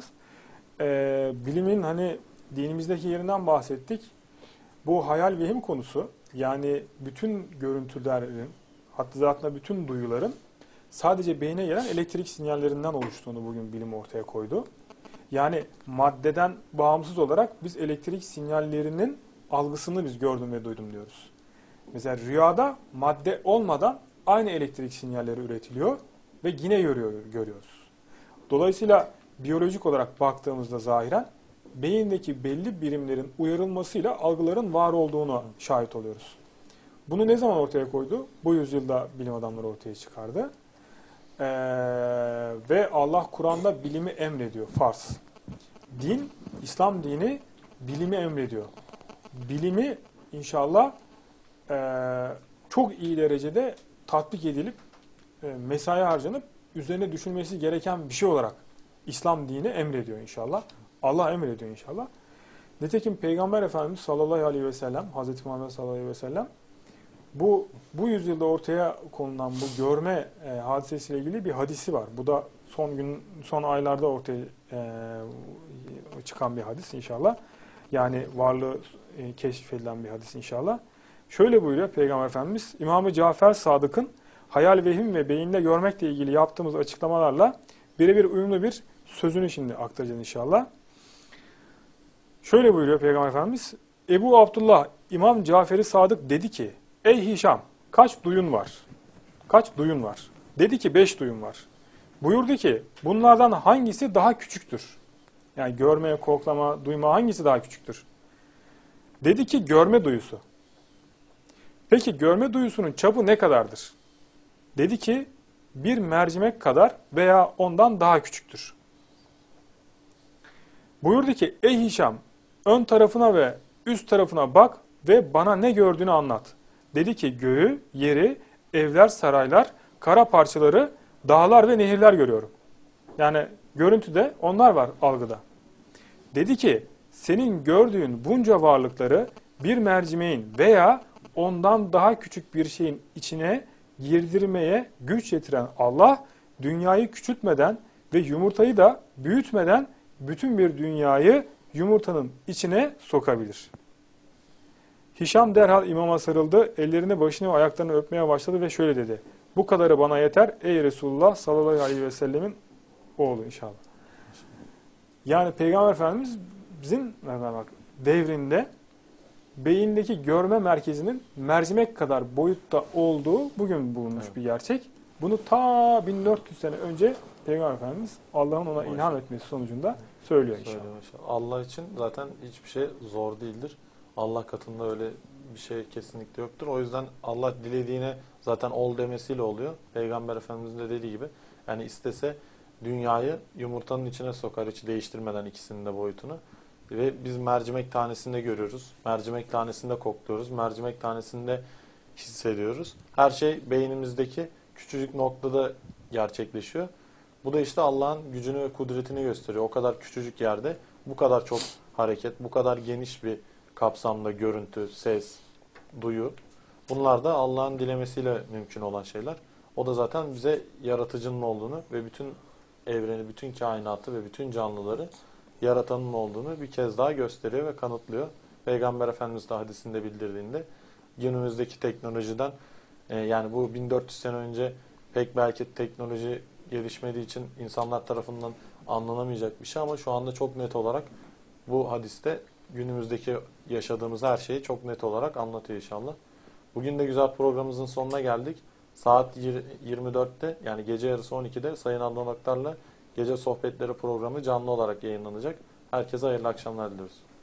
Bilimin hani dinimizdeki yerinden bahsettik. Bu hayal vehim konusu, yani bütün görüntülerin, hatta zaten bütün duyuların sadece beyne gelen elektrik sinyallerinden oluştuğunu bugün bilim ortaya koydu. Yani maddeden bağımsız olarak biz elektrik sinyallerinin algısını biz gördüm ve duydum diyoruz. Mesela rüyada madde olmadan aynı elektrik sinyalleri üretiliyor ve yine görüyoruz. Dolayısıyla biyolojik olarak baktığımızda zahiren beyindeki belli birimlerin uyarılmasıyla algıların var olduğunu şahit oluyoruz. Bunu ne zaman ortaya koydu? Bu yüzyılda bilim adamları ortaya çıkardı. Ve Allah Kur'an'da bilimi emrediyor. Farz. Din, İslam dini bilimi emrediyor. Bilimi inşallah çok iyi derecede tatbik edilip mesai harcanıp üzerine düşünmesi gereken bir şey olarak İslam dini emrediyor inşallah. Allah emrediyor inşallah. Nitekim Peygamber Efendimiz sallallahu aleyhi ve sellem, Hazreti Muhammed sallallahu aleyhi ve sellem bu yüzyılda ortaya konulan bu görme hadisesiyle ilgili bir hadisi var. Bu da son aylarda ortaya çıkan bir hadis inşallah. Yani varlığı keşfedilen bir hadis inşallah. Şöyle buyuruyor Peygamber Efendimiz, İmam-ı Cafer Sadık'ın hayal, vehim ve beyinle görmekle ilgili yaptığımız açıklamalarla birebir uyumlu bir sözünü şimdi aktaracağız inşallah. Şöyle buyuruyor Peygamber Efendimiz, Ebu Abdullah İmam Cafer-i Sadık dedi ki, ey Hişam, kaç duyun var? Kaç duyun var? Dedi ki 5 duyun var. Buyurdu ki bunlardan hangisi daha küçüktür? Yani görme, koklama, duyma hangisi daha küçüktür? Dedi ki görme duyusu. Peki görme duyusunun çapı ne kadardır? Dedi ki bir mercimek kadar veya ondan daha küçüktür. Buyurdu ki ey Hişam, ön tarafına ve üst tarafına bak ve bana ne gördüğünü anlat. Dedi ki göğü, yeri, evler, saraylar, kara parçaları, dağlar ve nehirler görüyorum. Yani görüntüde onlar var algıda. Dedi ki senin gördüğün bunca varlıkları bir mercimeğin veya ondan daha küçük bir şeyin içine girdirmeye güç yetiren Allah, dünyayı küçültmeden ve yumurtayı da büyütmeden bütün bir dünyayı yumurtanın içine sokabilir. Hişam derhal imama sarıldı, ellerini, başını ve ayaklarını öpmeye başladı ve şöyle dedi. Bu kadarı bana yeter ey Resulullah sallallahu aleyhi ve sellemin oğlu inşallah. Yani Peygamber Efendimiz'in devrinde beyindeki görme merkezinin mercimek kadar boyutta olduğu bugün bulunmuş bir gerçek. Bunu ta 1400 sene önce Peygamber Efendimiz Allah'ın ona ilham etmesi sonucunda söylüyor inşallah. Allah için zaten hiçbir şey zor değildir. Allah katında öyle bir şey kesinlikle yoktur. O yüzden Allah dilediğine zaten ol demesiyle oluyor. Peygamber Efendimiz'in de dediği gibi yani istese dünyayı yumurtanın içine sokar hiç değiştirmeden ikisinin de boyutunu. Ve biz mercimek tanesinde görüyoruz. Mercimek tanesinde kokluyoruz. Mercimek tanesinde hissediyoruz. Her şey beynimizdeki küçücük noktada gerçekleşiyor. Bu da işte Allah'ın gücünü ve kudretini gösteriyor. O kadar küçücük yerde bu kadar çok hareket, bu kadar geniş bir kapsamda görüntü, ses, duyu. Bunlar da Allah'ın dilemesiyle mümkün olan şeyler. O da zaten bize yaratıcının olduğunu ve bütün evreni, bütün kainatı ve bütün canlıları yaratanın olduğunu bir kez daha gösteriyor ve kanıtlıyor. Peygamber Efendimiz de hadisinde bildirdiğinde günümüzdeki teknolojiden yani bu 1400 sene önce pek belki teknoloji gelişmediği için insanlar tarafından anlanamayacak bir şey ama şu anda çok net olarak bu hadiste günümüzdeki yaşadığımız her şeyi çok net olarak anlatıyor inşallah. Bugün de güzel programımızın sonuna geldik. Saat 24'te yani gece yarısı 12'de Sayın Adnan Oktar'la Gece Sohbetleri programı canlı olarak yayınlanacak. Herkese hayırlı akşamlar diliyoruz.